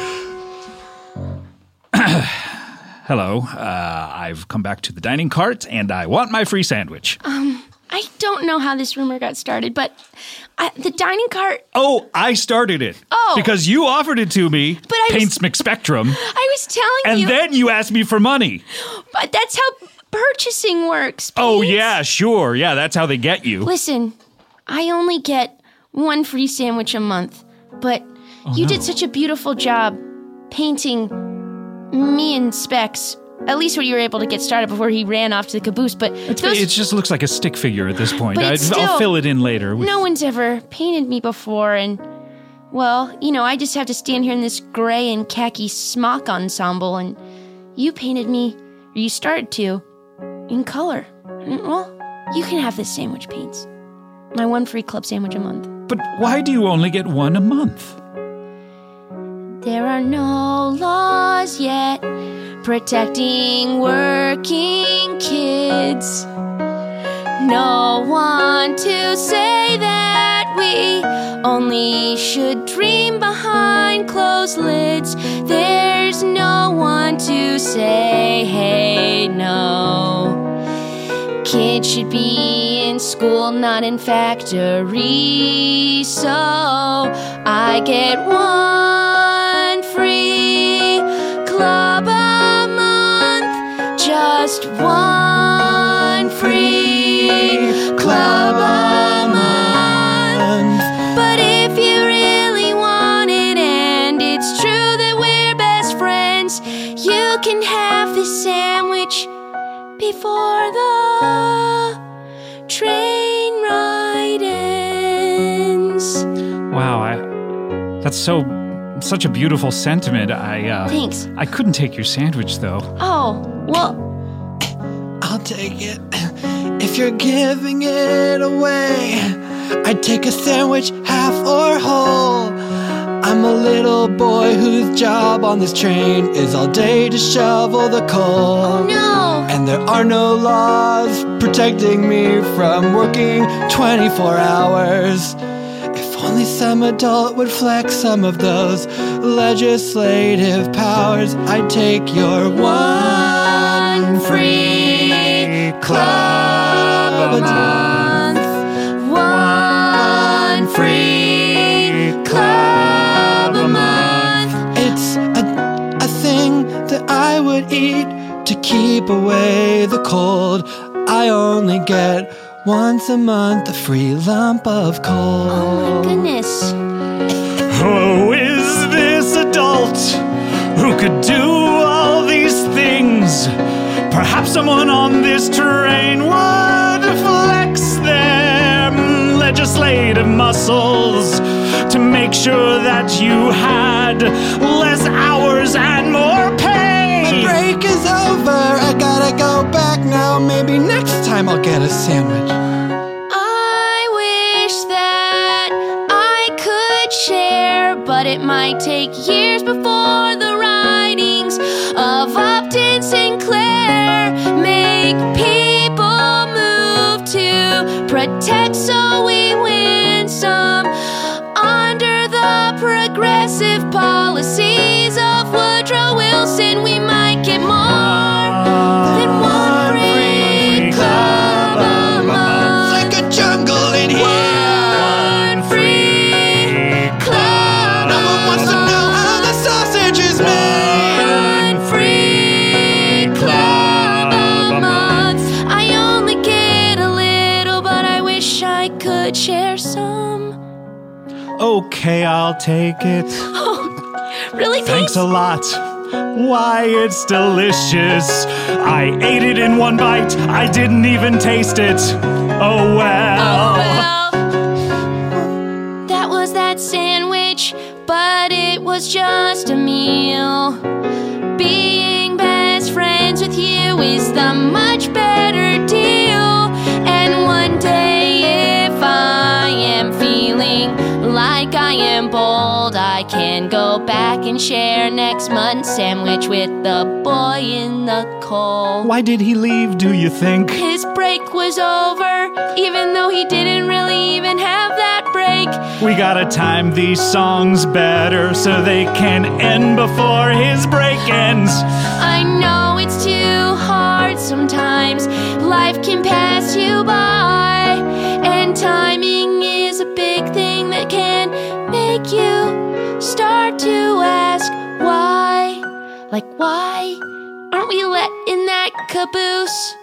Hello. I've come back to the dining cart, and I want my free sandwich. I don't know how this rumor got started, but the dining cart... Oh, I started it. Oh. Because you offered it to me, but Paints McSpectrum. I was telling you... And then you asked me for money. But that's how purchasing works, Paints. Oh, yeah, sure. Yeah, that's how they get you. Listen, I only get one free sandwich a month, but you did such a beautiful job painting me and Specs. At least when you were able to get started before he ran off to the caboose, but... It just looks like a stick figure at this point. But I'll fill it in later. No one's ever painted me before, and... Well, I just have to stand here in this gray and khaki smock ensemble, and you painted me, or you started to, in color. Well, you can have this sandwich, Paints. My one free club sandwich a month. But why do you only get one a month? There are no laws yet protecting working kids. No one to say that we only should dream behind closed lids. There's no one to say, hey, no. Kids should be in school, not in factories. So I get one free before the train ride ends. Wow, that's such a beautiful sentiment. Thanks. I couldn't take your sandwich, though. Oh, well, I'll take it. If you're giving it away, I'd take a sandwich, half or whole. I'm a little boy whose job on this train is all day to shovel the coal. oh no. And there are no laws protecting me from working 24 hours. If only some adult would flex some of those legislative powers, I'd take your one free club a month. One free club a month. It's a thing that I would eat to keep away the cold. I only get once a month a free lump of coal. Oh my goodness. Who is this adult who could do all these things? Perhaps someone on this train would flex their legislative muscles to make sure that you had less hours and more pay. My break is over. I gotta go back now. Maybe next time I'll get a sandwich. I wish that I could share, but it might take years before the writings of Upton Sinclair make people move to protect so we win some. Under the progressive policies of Woodrow Wilson, we might get more than one free club a month. Like a jungle in here. One free club. No one wants to know how the sausage is made. One free club a month. I only get a little, but I wish I could share some. Okay, I'll take it. Oh, really? Thanks a lot. Why, it's delicious. I ate it in one bite. I didn't even taste it. Oh well. Oh well. That was that sandwich, but it was just a meal. Being best friends with you is the much better deal. And one day, if I am feeling like I am bold, I can go back and share next month's sandwich with the boy in the coal. Why did he leave, do you think? His break was over, even though he didn't really even have that break. We gotta time these songs better so they can end before his break ends. I know it's too hard sometimes. Life can pass you by, and timing is a big thing that can make you start to ask why. Like, why aren't we let in that caboose?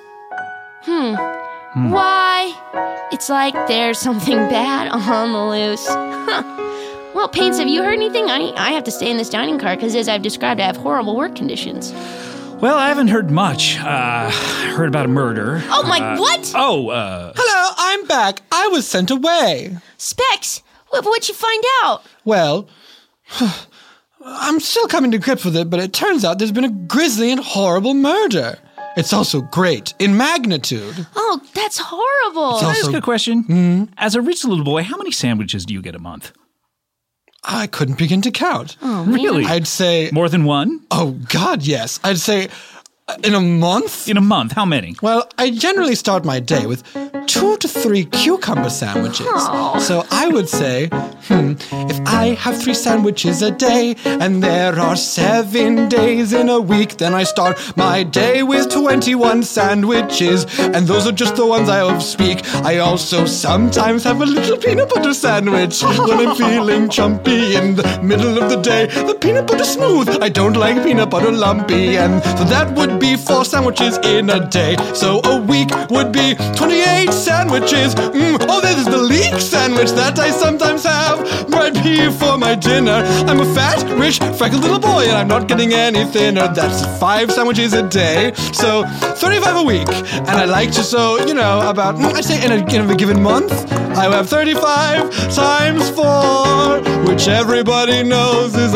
Why? It's like there's something bad on the loose. Well, Paints, have you heard anything? I have to stay in this dining car because, as I've described, I have horrible work conditions. Well, I haven't heard much. Heard about a murder. Oh, my, what? Hello, I'm back. I was sent away. Specs, what'd you find out? Well, I'm still coming to grips with it, but it turns out there's been a grisly and horrible murder. It's also great in magnitude. Oh, that's horrible. Can I ask a question? As a rich little boy, how many sandwiches do you get a month? I couldn't begin to count. Oh, man. Really? I'd say... More than one? Oh, God, yes. I'd say in a month? In a month, how many? Well, I generally start my day with 2 to 3 cucumber sandwiches. Oh. So I would say, if I have 3 sandwiches a day, and there are 7 days in a week, then I start my day with 21 sandwiches, and those are just the ones I speak. I also sometimes have a little peanut butter sandwich when I'm feeling chumpy in the middle of the day. The peanut butter smooth, I don't like peanut butter lumpy, and so that would be 4 sandwiches in a day. So a week would be 28 sandwiches. Oh, this is the leek sandwich that I sometimes have. have my pea for my dinner. I'm a fat, rich, freckled little boy, and I'm not getting any thinner. That's 5 sandwiches a day, so 35 a week. And I like to, about, I'd say in a given month, I have 35 times 4, which everybody knows is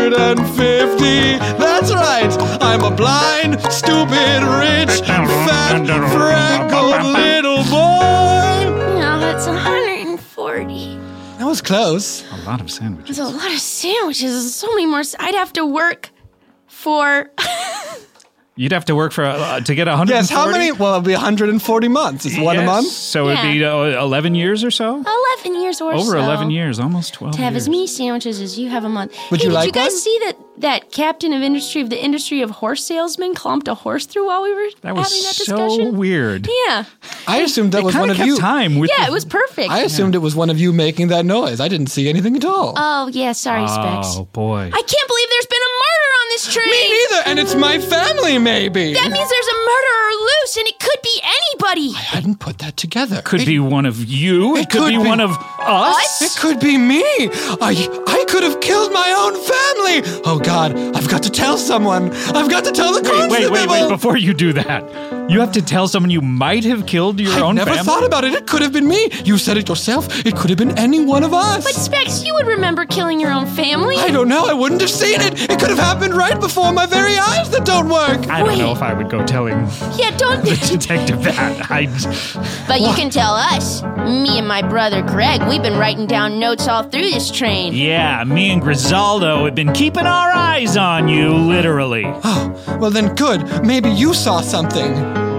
150. That's right, I'm a blind, stupid, rich, fat, freckled little boy. No, that's 140. That was close. A lot of sandwiches. That's a lot of sandwiches. There's so many more. I'd have to work for... You'd have to work for to get 140? Yes, how many? Well, it'll be 140 months. It's one a month. So it'd be 11 years or so? 11 years or Over so. 11 years, almost 12 To have years. as many sandwiches as you have a month. Would you like did you guys one? see that captain of the industry of horse salesmen clumped a horse through while we were That was having that so discussion? weird. Yeah. I assumed that was one of you. Time with Yeah, it was perfect. I assumed it was one of you making that noise. I didn't see anything at all. Oh, yeah, sorry, Specs. Oh, boy. I can't believe there's been a murder on this train. Me neither, and it's my family, maybe. That means there's a murderer loose, and it could be anybody. I hadn't put that together. Could be one of you. It could be one of us. It could be me. I could have killed my own family. Oh, God, I've got to tell someone. I've got to tell the constable. Wait. Before you do that, you have to tell someone you might have killed your own family? I never thought about it. It could have been me. You said it yourself. It could have been any one of us. But Specs, you would remember killing your own family. I don't know. I wouldn't have seen it. It could have happened right before my very eyes that don't work. I don't know if I would go telling the detective that. But you can tell us. Me and my brother Greg, we've been writing down notes all through this train. Yeah, me and Grisaldo have been keeping our eyes on you, literally. Oh, well then good. Maybe you saw something.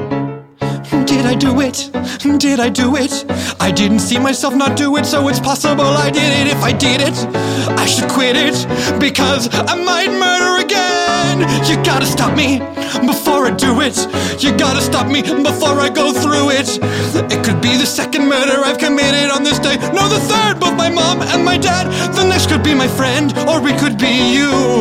Did I do it? Did I do it? I didn't see myself not do it, so it's possible I did it. If I did it, I should quit it, because I might murder again. You gotta stop me before I do it. You gotta stop me before I go through it. It could be the second murder I've committed on this day. No, the third, both my mom and my dad. The next could be my friend, or it could be you.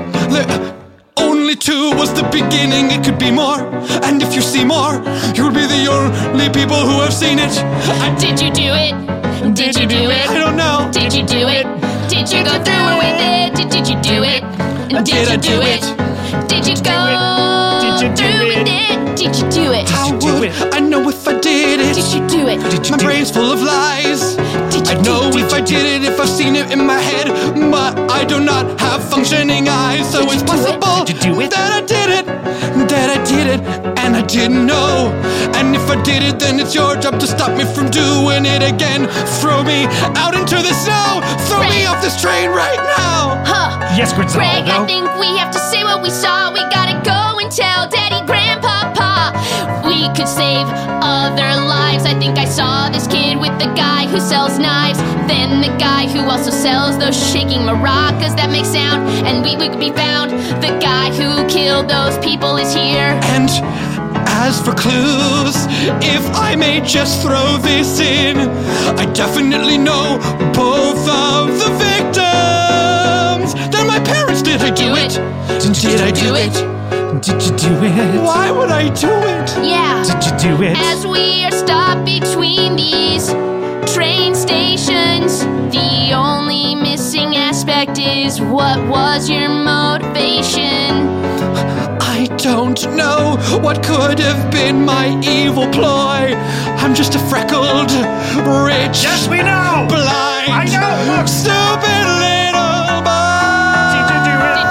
Only 2 was the beginning, it could be more. And if you see more, you'll be the only people who have seen it. Did you do it? Did you do it? I don't know. Did you do it? Did you go through with it? Did you do it? Did you do it? Did you go through with it? Did you do it? How would I know if I did it? Did you do it? My brain's full of lies. I'd know if I did it, if I've seen it in my head. But I do not have functioning eyes, so it's possible that I did it. That I did it, and I didn't know. And if I did it, then it's your job to stop me from doing it again. Throw me out into the snow. Throw me off this train right now. Yes, Grisaldo. Greg, I think we have to say what we saw. We gotta go and tell Daddy, Grandpapa. We could save other lives. I think I saw this kid with the guy who sells knives, then the guy who also sells those shaking maracas that make sound. And we could be found. The guy who killed those people is here. And as for clues, if I may just throw this in, I definitely know both of the victims. They're my parents. Did I do it? Did I do it? Did you do it? Why would I do it? Yeah. Did you do it? As we are stopped between these train stations, the only missing aspect is what was your motivation? I don't know what could have been my evil ploy. I'm just a freckled, rich, yes, we know, blind, I know, look, stupid little boy. Did you do it?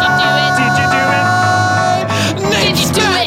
Did you do it? Did you do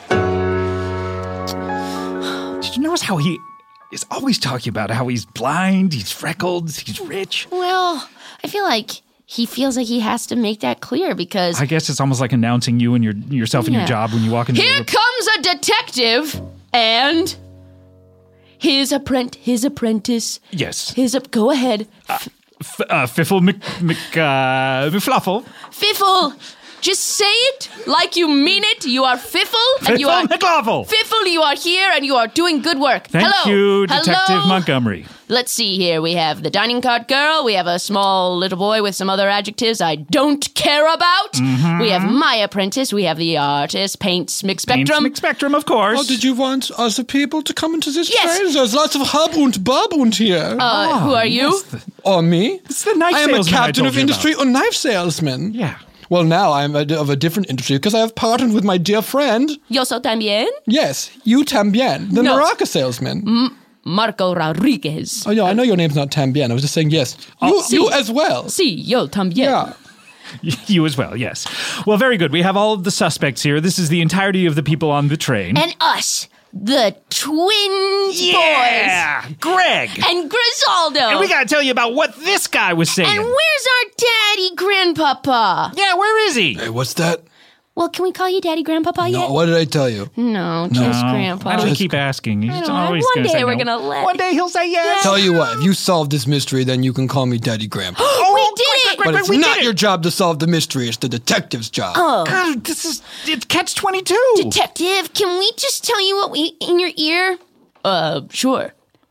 it? Did you notice how he is always talking about how he's blind, he's freckled, he's rich? Well, I feel like he feels like he has to make that clear because I guess it's almost like announcing you and yourself and your job when you walk into Here comes a detective and his apprentice. Yes. Go ahead. Fiffle McFluffle. Fiffle. Just say it like you mean it. You are Fiffle. And you are McLaughlin. Fiffle, you are here and you are doing good work. Thank Hello. you, Detective Hello. Montgomery. Let's see here. We have the dining cart girl. We have a small little boy with some other adjectives I don't care about. Mm-hmm. We have my apprentice. We have the artist. Paints Mixed Spectrum. Mixed Spectrum, of course. Oh, did you want other people to come into this Yes. train? There's lots of hub und bub und here. Who are you? Or me? It's the knife I am a salesman I captain told of you industry about. or knife salesman. Yeah. Well, now I'm of a different industry because I have partnered with my dear friend. Yo soy también. Yes, you Tambien, the No. maraca salesman. Marco Rodriguez. Oh, yeah, I know your name's not Tambien. I was just saying yes. You as well. Sí, yo también. Yeah. You as well, yes. Well, very good. We have all of the suspects here. This is the entirety of the people on the train. And us, the twins yeah! boys. Greg! And Grisaldo. And we gotta tell you about what this guy was saying. And where's our daddy grandpapa? Yeah, where is he? Hey, what's that? Well, can we call you daddy grandpapa yet? No, what did I tell you? No, just grandpa. Why do we keep asking? He's I don't know. always One gonna day say we're no. gonna let. One day he'll say yes. Tell you what, if you solve this mystery, then you can call me Daddy Grandpa. We did it! But it's not your job to solve the mystery. It's the detective's job. Oh. God, it's Catch-22. Detective, can we just tell you what we in your ear? Sure.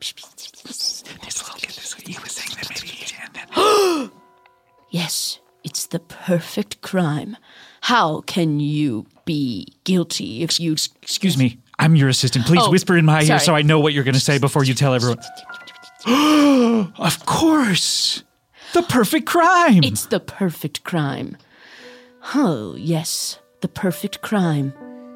He was saying that maybe. Yes, it's the perfect crime. How can you be guilty if you... Excuse me. I'm your assistant. Please whisper in my ear sorry. so I know what you're going to say before you tell everyone. Of course. The perfect crime. It's the perfect crime. Oh, yes, the perfect crime.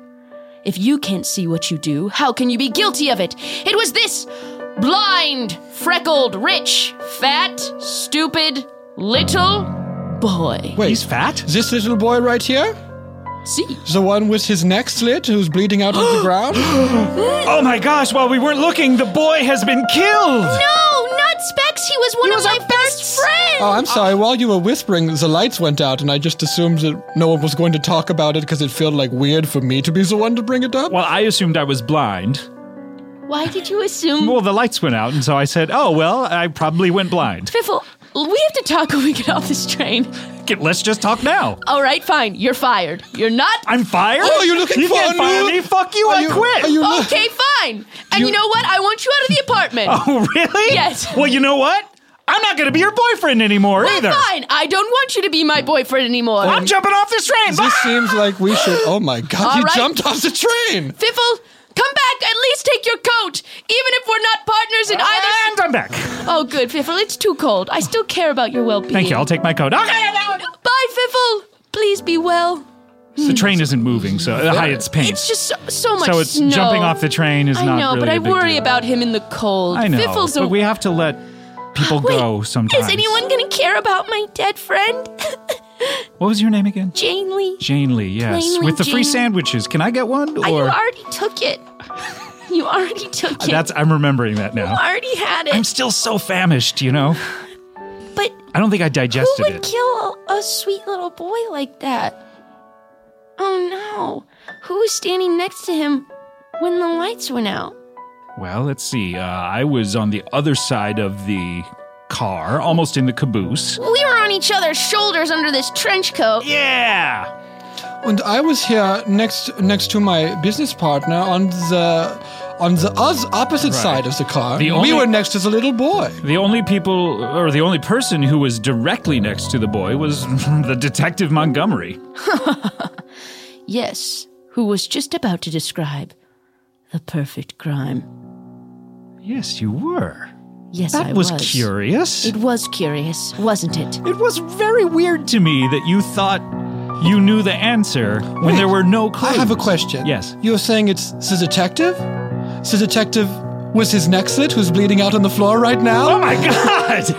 If you can't see what you do, how can you be guilty of it? It was this blind, freckled, rich, fat, stupid, little boy. Wait, he's fat? This little boy right here? See. The one with his neck slit who's bleeding out on the ground? Oh my gosh, while we weren't looking, the boy has been killed! No, not Specs. He was one of my best friends. Oh, I'm sorry. While you were whispering, the lights went out, and I just assumed that no one was going to talk about it because it felt like weird for me to be the one to bring it up. Well, I assumed I was blind. Why did you assume? Well, the lights went out, and so I said, oh, well, I probably went blind. Fiffle, we have to talk when we get off this train. Let's just talk now. All right, fine. You're fired. You're not. I'm fired? Oh, you're looking for can't a fire new... me. Fuck you. I quit. Okay, fine. And you know what? I want you out of the apartment. Oh, really? Yes. Well, you know what? I'm not going to be your boyfriend anymore either. Fine. I don't want you to be my boyfriend anymore. I'm jumping off this train. This seems like we should... Oh, my God. All He right. jumped off the train. Fiffle, come back. At least take your coat. Even if we're not partners in either... And I'm back. Oh, good, Fiffle. It's too cold. I still care about your well-being. Thank you. I'll take my coat. Okay. Bye, Fiffle. Please be well. The train isn't moving, so it's paint. It's just so much So it's snow. jumping off the train is I not know, really but I a big worry deal. about him in the cold. I know, Fiffle's but we have to let people go sometimes. Is anyone going to care about my dead friend? What was your name again? Jane Lee. Jane Lee, yes. Plainly With the free Jane. sandwiches. Can I get one? You already took it. You already took it. I'm remembering that You now. already had it. I'm still so famished, you know? But I don't think I who digested would it. kill a sweet little boy like that? Oh no. Who was standing next to him when the lights went out? Well, let's see. I was on the other side of the car, almost in the caboose. We were on each other's shoulders under this trench coat. Yeah. And I was here next to my business partner on the opposite side of the car. We were next to the little boy. The only person who was directly next to the boy was the Detective Montgomery. Yes, who was just about to describe the perfect crime. Yes, you were. Yes, That I was curious. It was curious, wasn't it? It was very weird to me that you thought you knew the answer when there were no clues. I have a question. Yes. You're saying it's the detective? The detective with his neck slit who's bleeding out on the floor right now? Oh my God!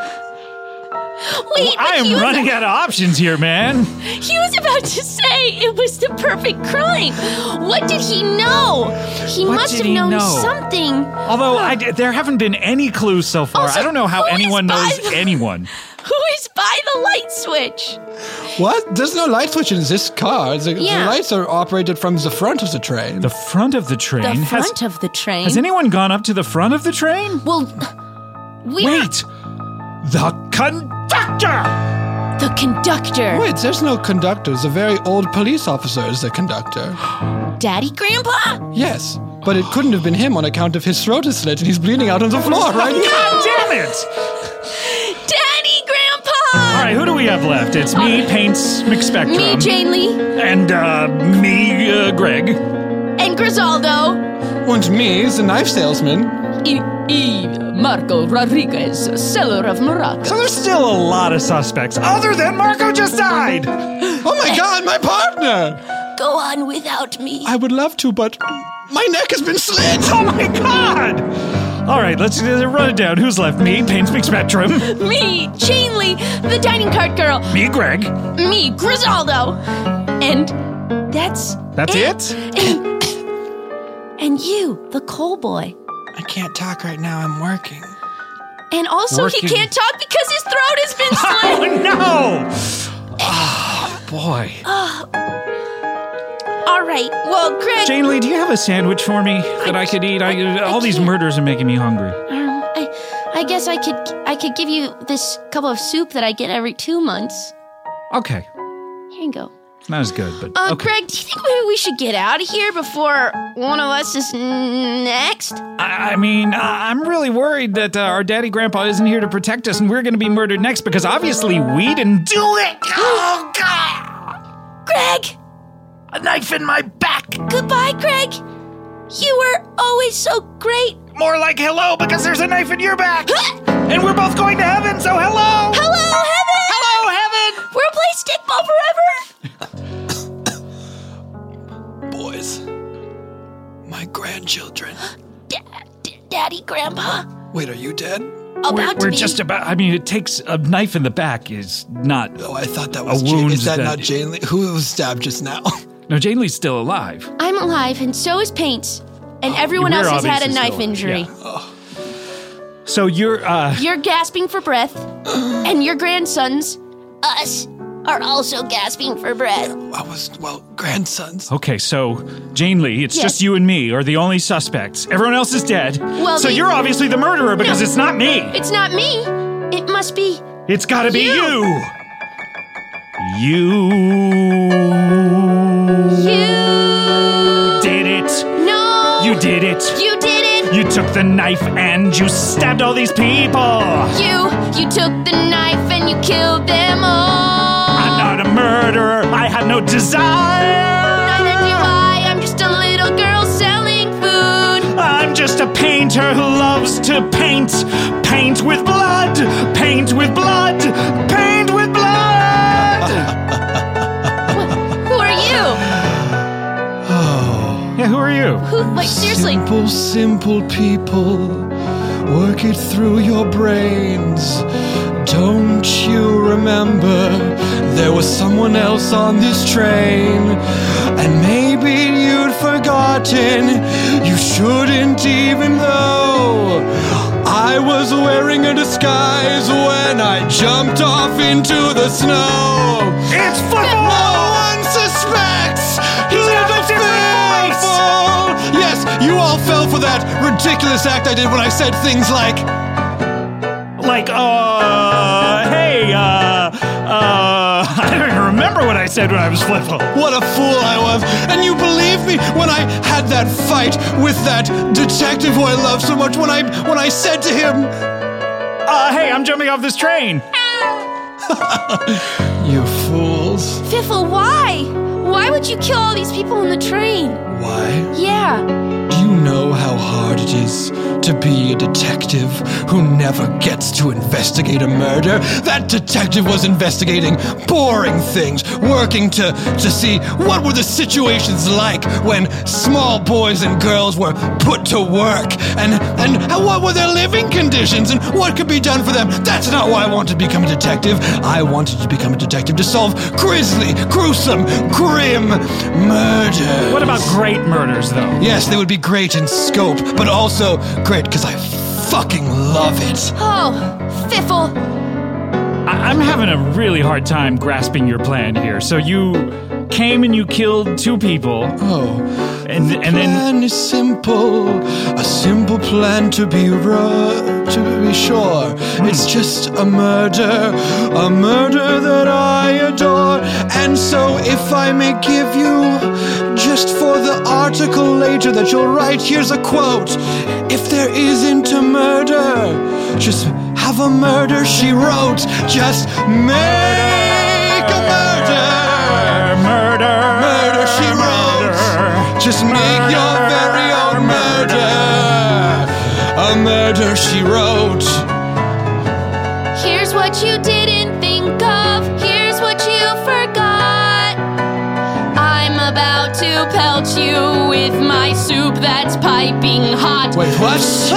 Wait, I am running out of options here, man. He was about to say it was the perfect crime. What did he know? He What must did have he known know? something. Although there haven't been any clues so far. Also, I don't know how who is anyone by knows the- anyone. Who is by the light switch? What? There's no light switch in this car. The Yeah. lights are operated from the front of the train. The front of the train? The front of the train. Has anyone gone up to the front of the train? Well, we Wait! The conductor! The conductor. Wait, there's no conductors. A very old police officer is the conductor. Daddy Grandpa? Yes, but it couldn't have been him on account of his throat is slit and he's bleeding out on the floor right now. God damn it! Daddy Grandpa! All right, who do we have left? It's me, Paints McSpectrum. Me, Jane Lee. And me, Greg. And Grisaldo. And me, the knife salesman. Marco Rodriguez, seller of maracas. So there's still a lot of suspects, other than Marco just died! Oh my God, my partner! Go on without me. I would love to, but my neck has been slit! Oh my God! All right, let's run it down. Who's left? Me, Paints McSpectrum. Me, Jane Lee, the dining cart girl. Me, Greg. Me, Grisaldo. And that's it? And you, the coal boy. I can't talk right now, I'm working. And also Working. he can't talk because his throat has been slit. Oh, no! Oh, boy. All right, well, Greg... Jane Lee, do you have a sandwich for me that I could eat? All these murders are making me hungry. I guess I could give you this cup of soup that I get every 2 months. Okay. Here you go. Not as good, but okay. Greg, do you think maybe we should get out of here before one of us is next? I mean, I'm really worried that our daddy grandpa isn't here to protect us and we're going to be murdered next because obviously we didn't do it. Oh, God. Greg! A knife in my back. Goodbye, Greg. You were always so great. More like hello because there's a knife in your back. And we're both going to heaven, so hello. Hello, heaven. Hello, heaven. We'll play stickball forever. Boys. My grandchildren. Daddy, Grandpa. Wait, are you dead? We're just about. I mean, it takes a knife in the back is not. Oh, I thought that was a wound. Is that not Jane Lee? Who was stabbed just now? No, Jane Lee's still alive. I'm alive, and so is Paints. And everyone else has had a knife injury. Yeah. So you're gasping for breath, and your grandsons, us, are also gasping for breath. Grandsons. Okay, so Jane Lee, it's Yes. just you and me are the only suspects. Everyone else is dead. Well, so you're obviously the murderer because it's not me. It's not me. It must be. It's gotta be you. You did it. No. You did it. You did it. You took the knife and you stabbed all these people. You took the knife and you killed them all. I'm not a murderer. I had no desire. Neither do I. I'm just a little girl selling food. I'm just a painter who loves to paint. Paint with blood. Paint with blood. Paint with blood. Who are you? Yeah, who are you? Seriously. Simple people. Work it through your brains. Don't you remember there was someone else on this train? And maybe you'd forgotten. You shouldn't even know. I was wearing a disguise when I jumped off into the snow. It's football! No one suspects. He's got a different voice! Yes, you all fell for that ridiculous act I did when I said things like, hey, I don't even remember what I said when I was Fliffle. What a fool I was. And you believed me when I had that fight with that detective who I love so much when I said to him, hey, I'm jumping off this train. You fools. Fiffle, why? Why would you kill all these people on the train? Why? Yeah. Do you know how hard it is to be a detective who never gets to investigate a murder? That detective was investigating boring things, working to see what were the situations like when small boys and girls were put to work, and what were their living conditions, and what could be done for them. That's not why I wanted to become a detective. I wanted to become a detective to solve grisly, gruesome, grim murders. What about great murders, though? Yes, they would be great in scope, but also great because I fucking love it. Oh, Fiffle. I'm having a really hard time grasping your plan here. So you came and you killed 2 people. Oh. And the plan is simple, a simple plan to be sure. It's just a murder that I adore. And so if I may give you, just for the article later that you'll write, here's a quote. If there isn't a murder, just have a murder, she wrote. Just make a murder. Murder, she wrote. Just make your very own murder. A murder, she wrote. Here's what you didn't think of. Here's what you forgot. I'm about to pelt you with my soup that's piping hot. Wait, what?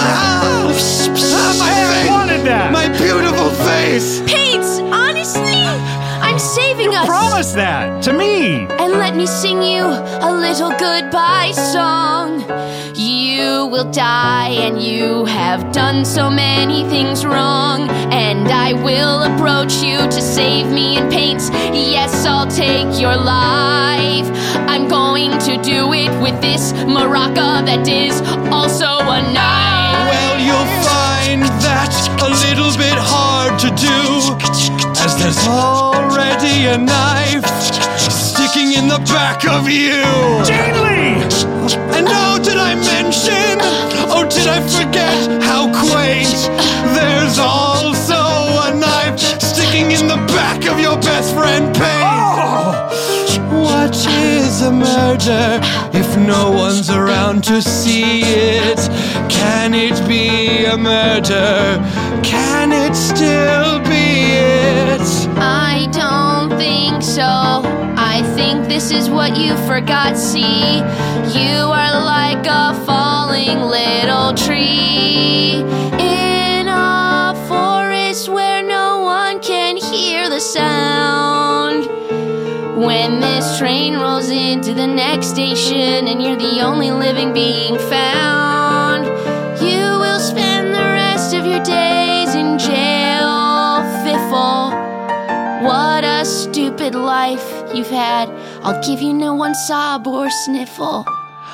My face! Wanted that. My beautiful face! Pete, honestly, I'm saving us. Promise that to me. And let me sing you a little goodbye song. You will die and you have done so many things wrong. And I will approach you to save me in paints. Yes, I'll take your life. I'm going to do it with this maraca that is also a knife. Well, you'll find that a little bit hard to do, as there's already a knife sticking in the back of you. Jane Lee! And oh, did I mention, oh, did I forget how quaint? There's also a knife sticking in the back of your best friend Payne. Oh! What is a murder if no one's around to see it? Can it be a murder? Can it still be it? I don't think so. I think this is what you forgot, see. You are like a falling little tree in a forest where no one can hear the sound. When this train rolls into the next station and you're the only living being found, you will spend the rest of your days in jail, Fiffle. What a stupid life you've had. I'll give you no one sob or sniffle.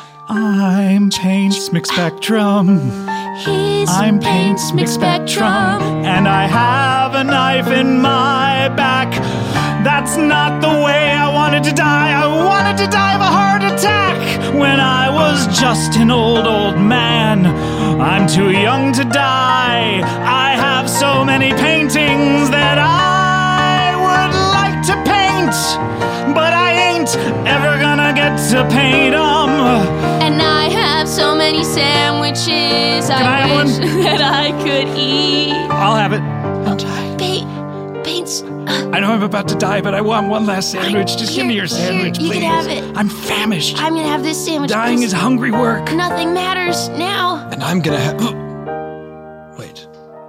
I'm Paints McSpectrum. I'm Paints McSpectrum. And I have a knife in my back. That's not the way I wanted to die. I wanted to die of a heart attack when I was just an old man. I'm too young to die. I have so many paintings that I would like to paint, but I ain't ever gonna get to paint them. And I have so many sandwiches I wish that I could eat. I'll have it. Paints. I know I'm about to die, but I want one last sandwich. Just give me your sandwich, please. You can have it. I'm famished. I'm gonna have this sandwich. Dying is hungry work. Nothing matters now. And I'm gonna have... Wait.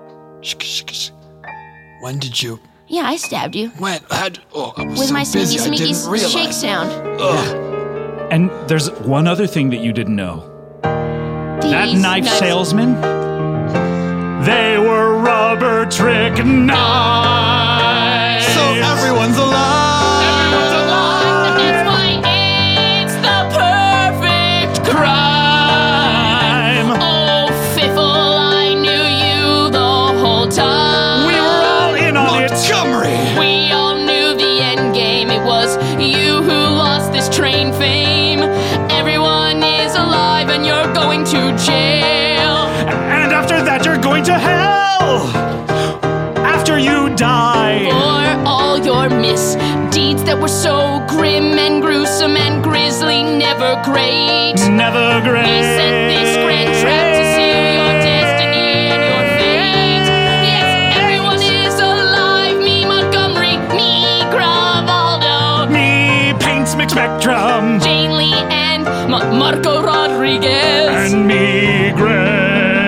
When did you... Yeah, I stabbed you. When? I was with so my busy, I sneaky didn't realize. shake sound. And there's one other thing that you didn't know. That knife salesman, they were rubber trick knives. So everyone's alive. Everyone's alive. And that's why it's the perfect crime. Oh, Fiffle, I knew you the whole time. We were all in on Montgomery. We all knew the end game. It was you who lost this train fame. Everyone is alive and you're going to jail. And after that you're going to hell. After you die. For all your misdeeds that were so grim and gruesome and grisly, never great. Never great. We set this grand trap to seal your destiny and your fate. Yes, everyone is alive. Me, Montgomery. Me, Gravaldo. Me, Paints McSpectrum. Jane Lee and Marco Rodriguez. And me, Greg.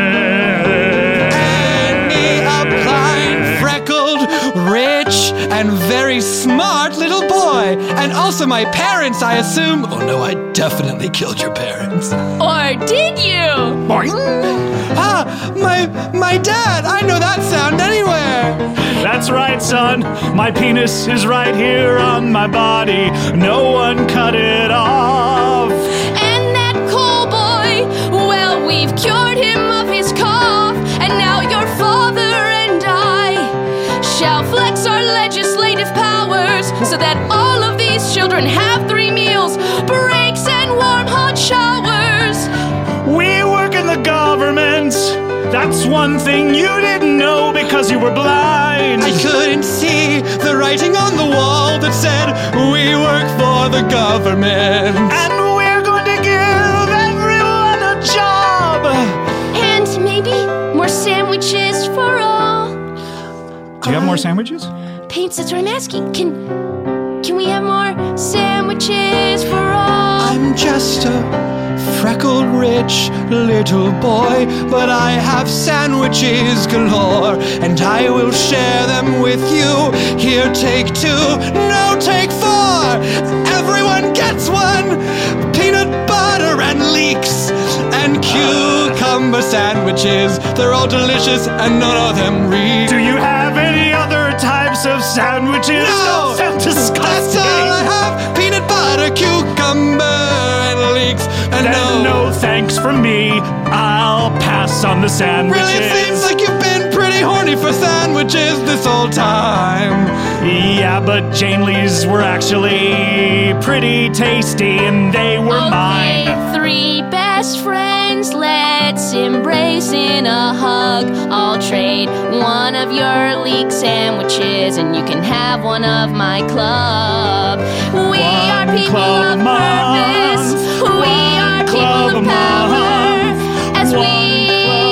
And me, a blind, freckled, rich, and very smart little boy. And also my parents, I assume. Oh no, I definitely killed your parents. Or did you? Boing. Ah, my dad. I know that sound anywhere. That's right, son. My penis is right here on my body. No one cut it off. And that That's one thing you didn't know because you were blind. I couldn't see the writing on the wall that said, we work for the government. And we're going to give everyone a job. And maybe more sandwiches for all. Do you have more sandwiches? Paints, that's what I'm asking. Can we have more sandwiches for all? I'm just a freckled rich little boy, but I have sandwiches galore, and I will share them with you. Here, take 2, no, take 4. Everyone gets one. Peanut butter and leeks and cucumber sandwiches. They're all delicious and none of them reek. Do you have any other types of sandwiches? No, That's disgusting. That's all I have. Peanut butter, cucumber, and leeks. And no thanks from me. I'll pass on the sandwiches. Really, it seems like you've been pretty horny for sandwiches this whole time. Yeah, but Jane Lee's were actually pretty tasty, and they were mine. 3 best friends, let's embrace in a hug. I'll trade one of your leek sandwiches, and you can have one of my club. We are people of purpose. We are people of power. As we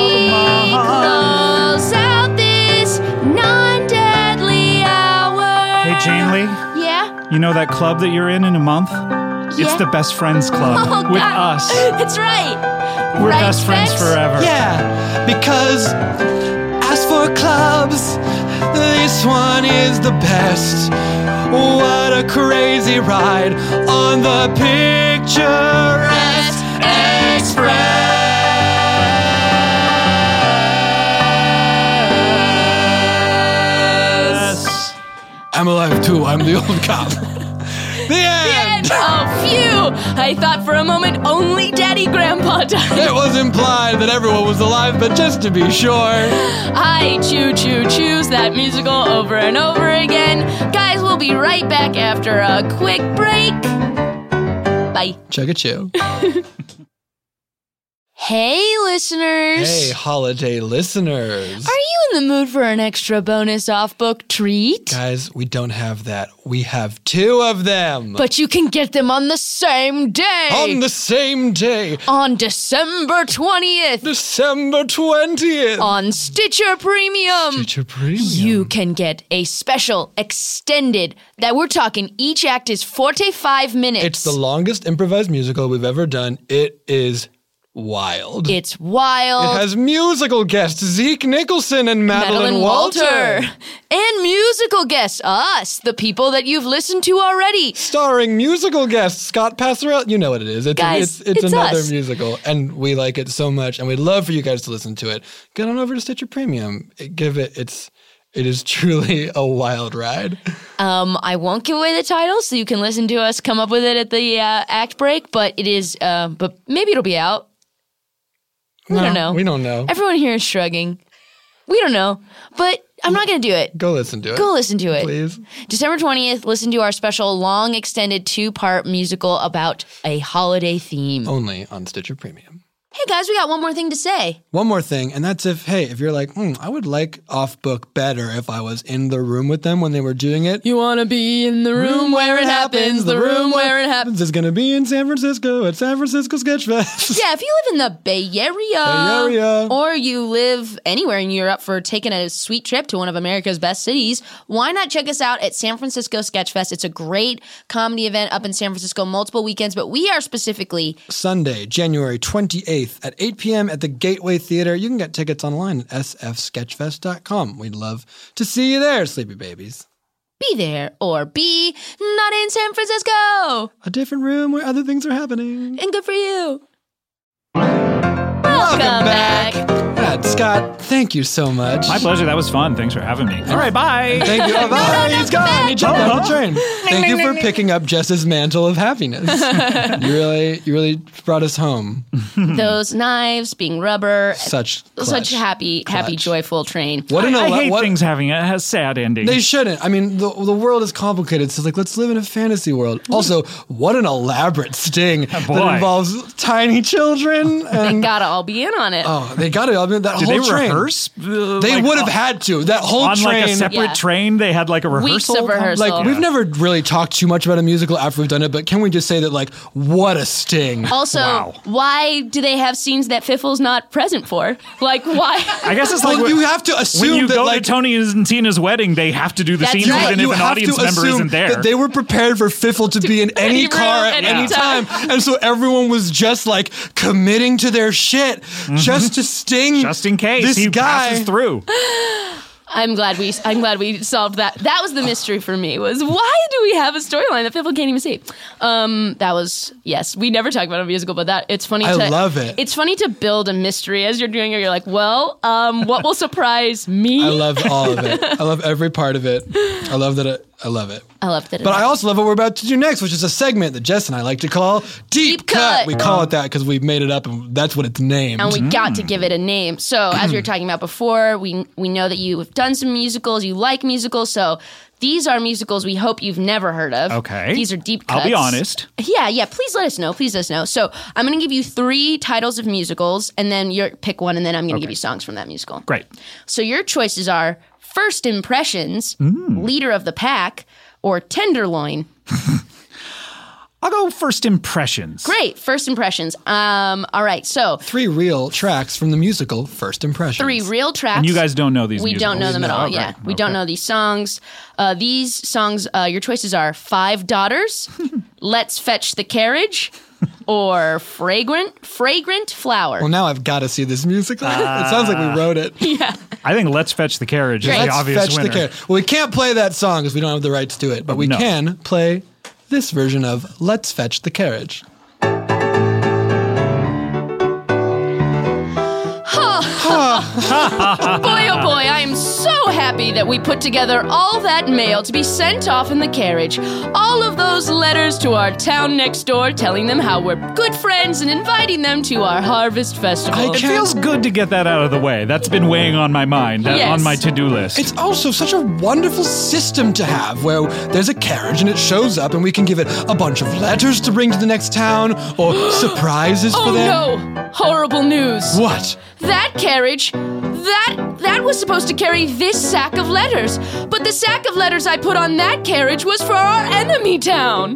close out this non-deadly hour. Hey, Jane Lee? Yeah? You know that club that you're in a month? It's the Best Friends Club with us. That's right. We're right, best friends forever. Yeah, because as for clubs, this one is the best. What a crazy ride on the Picturesque Express. I'm alive too. I'm the old cop. The end! Oh, phew! I thought for a moment only Daddy Grandpa died. It was implied that everyone was alive, but just to be sure. I choose that musical over and over again. Guys, we'll be right back after a quick break. Bye. Chugga-chew. Hey, listeners. Hey, holiday listeners. Are you in the mood for an extra bonus off-book treat? Guys, we don't have that. We have 2 of them. But you can get them on the same day. On the same day. On December 20th. December 20th. On Stitcher Premium. Stitcher Premium. You can get a special, extended, that we're talking each act is 45 minutes. It's the longest improvised musical we've ever done. It is wild. It's wild. It has musical guests Zeke Nicholson and Madeline Walter. And musical guests, us, the people that you've listened to already. Starring musical guests Scott Passarella. You know what it is. Guys, it's another us. musical, and we like it so much, and we'd love for you guys to listen to it. Get on over to Stitcher Premium. It is truly a wild ride. I won't give away the title, so you can listen to us come up with it at the act break, but it is, but maybe it'll be out. We don't know. We don't know. Everyone here is shrugging. We don't know, but I'm not going to do it. Go listen to it. Go listen to it. Please. December 20th, listen to our special long extended 2-part musical about a holiday theme. Only on Stitcher Premium. Hey guys, we got one more thing to say. One more thing, and that's if you're like, I would like off-book better if I was in the room with them when they were doing it. You want to be in the room where it happens, the room where it happens. It's going to be in San Francisco at San Francisco Sketch Fest. Yeah, if you live in the Bay Area, or you live anywhere and you're up for taking a sweet trip to one of America's best cities, why not check us out at San Francisco Sketch Fest? It's a great comedy event up in San Francisco, multiple weekends, but we are specifically Sunday, January 28th. At 8 p.m. at the Gateway Theater. You can get tickets online at sfsketchfest.com. We'd love to see you there, sleepy babies. Be there or be not in San Francisco. A different room where other things are happening. And good for you. Welcome back. Scott, thank you so much. My pleasure. That was fun. Thanks for having me. All right, bye. Thank you. Bye. He's gone. He jumped on the train. Thank you for picking up Jess's mantle of happiness. You really brought us home. Those knives being rubber. Such happy, joyful train. I hate things having a sad ending. They shouldn't. I mean, the world is complicated. So let's live in a fantasy world. Also, what an elaborate sting that involves tiny children. They gotta all be in on it. Oh, they gotta all be in that Did whole they train. rehearse? They would have had to. That whole on train. Like a separate train, they had like a rehearsal. Weeks of rehearsal. Like, we've never really talked too much about a musical after we've done it, but can we just say that, like, what a sting. Also, why do they have scenes that Fiffle's not present for? Like, why? I guess it's like you have to assume when you that, go like, to Tony and Tina's wedding, they have to do the scenes right. even if an audience member isn't there. That they were prepared for Fiffle to be in any car at any time. And so everyone was just like committing to their shit just to sting just in case this he guy passes through. I'm glad we solved that. That was the mystery for me, was why do we have a storyline that Fiffle can't even see? That was, yes, we never talk about a musical, but it's funny. I love it. It's funny to build a mystery as you're doing it. You're like, well, what will surprise me? I love all of it. I love every part of it. I love that. I love it. I love that. But I also love what we're about to do next, which is a segment that Jess and I like to call Deep Cut. We call it that because we've made it up and that's what it's named. And we got to give it a name. So as we were talking about before, we know that you have done some musicals, you like musicals, so these are musicals we hope you've never heard of. Okay. These are deep cuts. I'll be honest. Yeah. Please let us know. So I'm going to give you 3 titles of musicals, and then you pick one, and then I'm going to give you songs from that musical. Great. So your choices are First Impressions, Leader of the Pack, or Tenderloin. I'll go First Impressions. Great. First Impressions. All right. So 3 real tracks from the musical First Impressions. 3 real tracks. And you guys don't know these We musicals. don't know them at all. Yeah. We don't know these songs. These songs, your choices are 5 Daughters, Let's Fetch the Carriage, or Fragrant Flower. Well, now I've got to see this musical. It sounds like we wrote it. Yeah. I think Let's Fetch the Carriage is the obvious winner. Well, we can't play that song because we don't have the rights to it, but we can play this version of Let's Fetch the Carriage. Boy, oh boy, I am so happy that we put together all that mail to be sent off in the carriage. All of those letters to our town next door telling them how we're good friends and inviting them to our harvest festival. It feels good to get that out of the way. That's been weighing on my mind, on my to-do list. It's also such a wonderful system to have where there's a carriage and it shows up and we can give it a bunch of letters to bring to the next town or surprises for them. Oh no! Horrible news. What? That carriage, that was supposed to carry this sack of letters. But the sack of letters I put on that carriage was for our enemy town.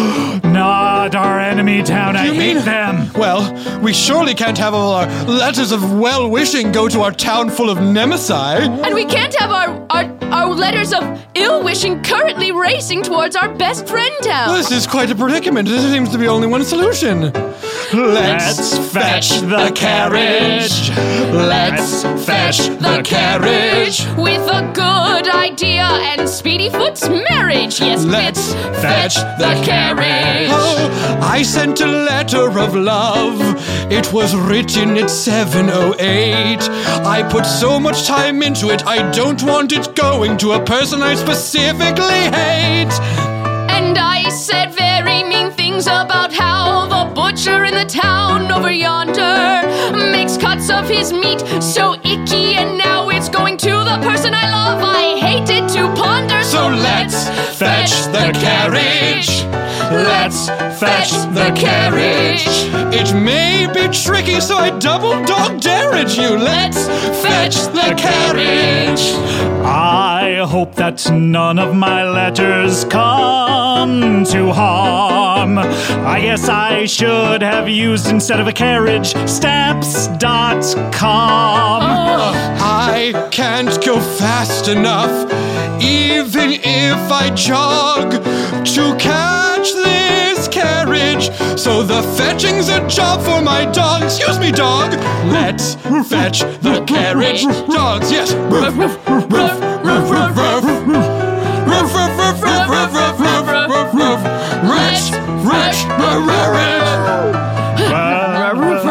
Not our enemy town. I hate them. Well, we surely can't have all our letters of well-wishing go to our town full of nemesis. And we can't have our letters of ill-wishing currently racing towards our best friend town. This is quite a predicament. There seems to be only one solution. Let's fetch the carriage. Let's fetch the carriage with a good idea and Speedyfoot's marriage. Yes, let's fetch the carriage. Oh, I sent a letter of love. It was written at 7:08. I put so much time into it, I don't want it going to a person I specifically hate. And I said very mean things about how the butcher in the town over yonder makes cuts of his meat so icky, and now it's going to the person I love. I hate it to ponder. So let's fetch the carriage. Let's fetch the carriage. It may be tricky, so I double dog dare at you. Let's fetch the carriage. I hope that none of my letters come to harm. I guess I should have used, instead of a carriage, stamps.com. I can't go fast enough, even if I jog, to catch this carriage. So the fetching's a job for my dog. Excuse me, dog. Let's fetch the carriage. Dogs, yes. Ruff, ruff, ruff, ruff, ruff, ruff, ruff. Ruff, ruff, ruff, ruff, ruff, ruff, ruff, ruff, ruff. Let's fetch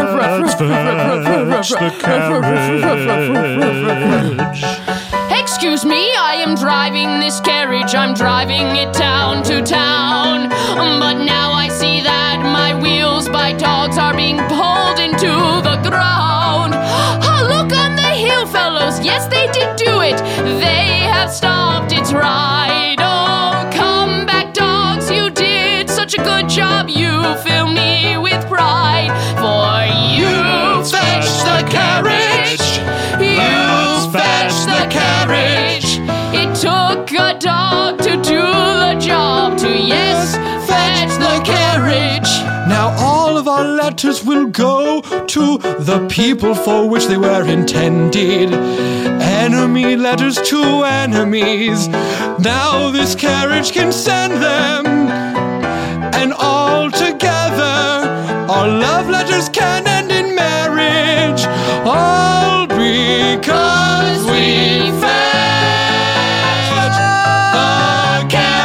the carriage. Excuse excuse me, I am driving this carriage, I'm driving it town to town. But now I see that my wheels by dogs are being pulled into the ground. Oh, look on the hill, fellows, yes, they did do it. They have stopped its ride. Oh, come back, dogs, you did such a good job. You fill me with pride. For you fetched the carriage. You fetched the carriage. It took a dog to do the job. To, yes, fetch the carriage. Now all of our letters will go to the people for which they were intended. Enemy letters to enemies. Now this carriage can send them. And all together, our love letters can end in marriage. All because we fetched the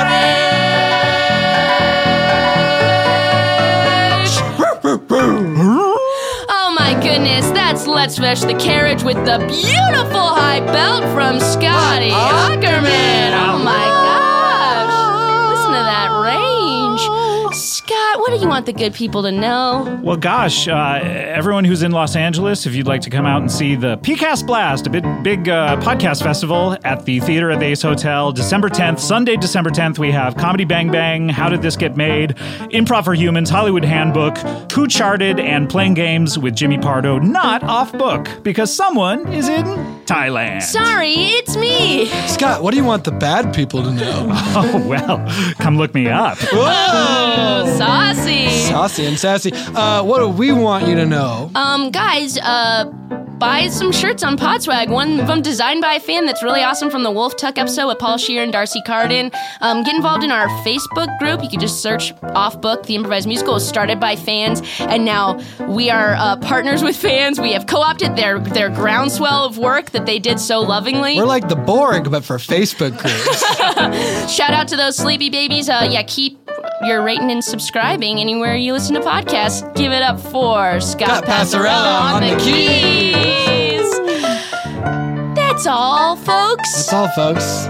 carriage. Oh my goodness, that's Let's Fetch the Carriage with the beautiful high belt from Scotty Ackerman. Oh my gosh. Listen to that range. Scott, what do you want the good people to know? Well, gosh, everyone who's in Los Angeles, if you'd like to come out and see the PCast Blast, a big podcast festival at the Theater at the Ace Hotel, December 10th, Sunday, December 10th, we have Comedy Bang Bang, How Did This Get Made, Improv for Humans, Hollywood Handbook, Who Charted, and Playing Games with Jimmy Pardo, not off book, because someone is in Thailand. Sorry, it's me. Scott, what do you want the bad people to know? Oh, well, come look me up. Oh, saucy. Saucy and sassy. What do we want you to know? Guys, buy some shirts on Podswag. One of them designed by a fan that's really awesome from the Wolf Tuck episode with Paul Scheer and Darcy Carden. Get involved in our Facebook group. You can just search Off Book. The Improvised Musical was started by fans, and now we are partners with fans. We have co-opted their groundswell of work that they did so lovingly. We're like the Borg, but for Facebook groups. Shout out to those sleepy babies. Keep your rating and subscribing anywhere you listen to podcasts. Give it up for Scott Passarella on the keys. That's all, folks. That's all, folks.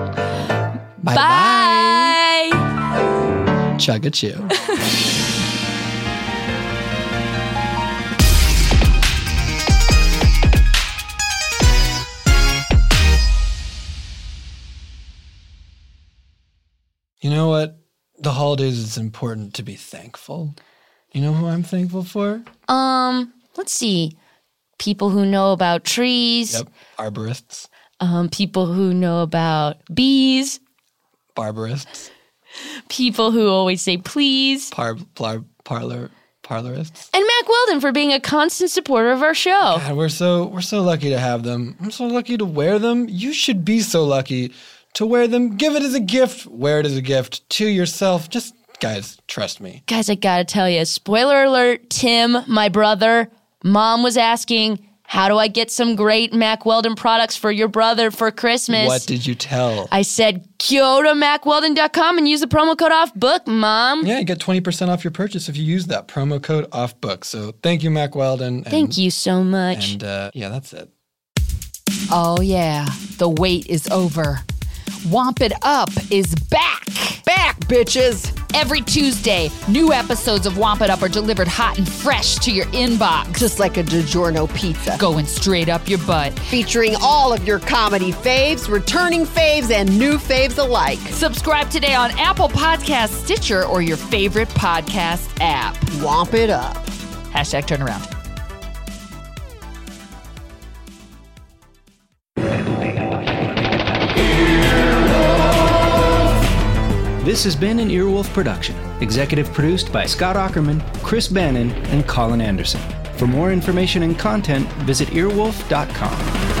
Bye. Chug-a-chew. You know what? The holidays, it's important to be thankful. You know who I'm thankful for? Let's see. People who know about trees. Yep, arborists. People who know about bees. Barbarists. People who always say please. Parlorists. And Mac Weldon for being a constant supporter of our show. God, we're so lucky to have them. I'm so lucky to wear them. You should be so lucky to wear them. Give it as a gift. Wear it as a gift to yourself. Just, guys, trust me. Guys, I gotta tell you, spoiler alert, Tim, my brother, Mom was asking, how do I get some great Mac Weldon products for your brother for Christmas? What did you tell? I said, go to MacWeldon.com and use the promo code OFFBOOK, Mom. Yeah, you get 20% off your purchase if you use that promo code OFFBOOK. So thank you, Mac Weldon. Thank you so much. And yeah, that's it. Oh yeah, the wait is over. Womp It Up is back. Back, bitches. Every Tuesday, new episodes of Womp It Up are delivered hot and fresh to your inbox. Just like a DiGiorno pizza. Going straight up your butt. Featuring all of your comedy faves, returning faves, and new faves alike. Subscribe today on Apple Podcasts, Stitcher, or your favorite podcast app. Womp It Up. Hashtag turnaround. This has been an Earwolf production, executive produced by Scott Ackerman, Chris Bannon, and Colin Anderson. For more information and content, visit earwolf.com.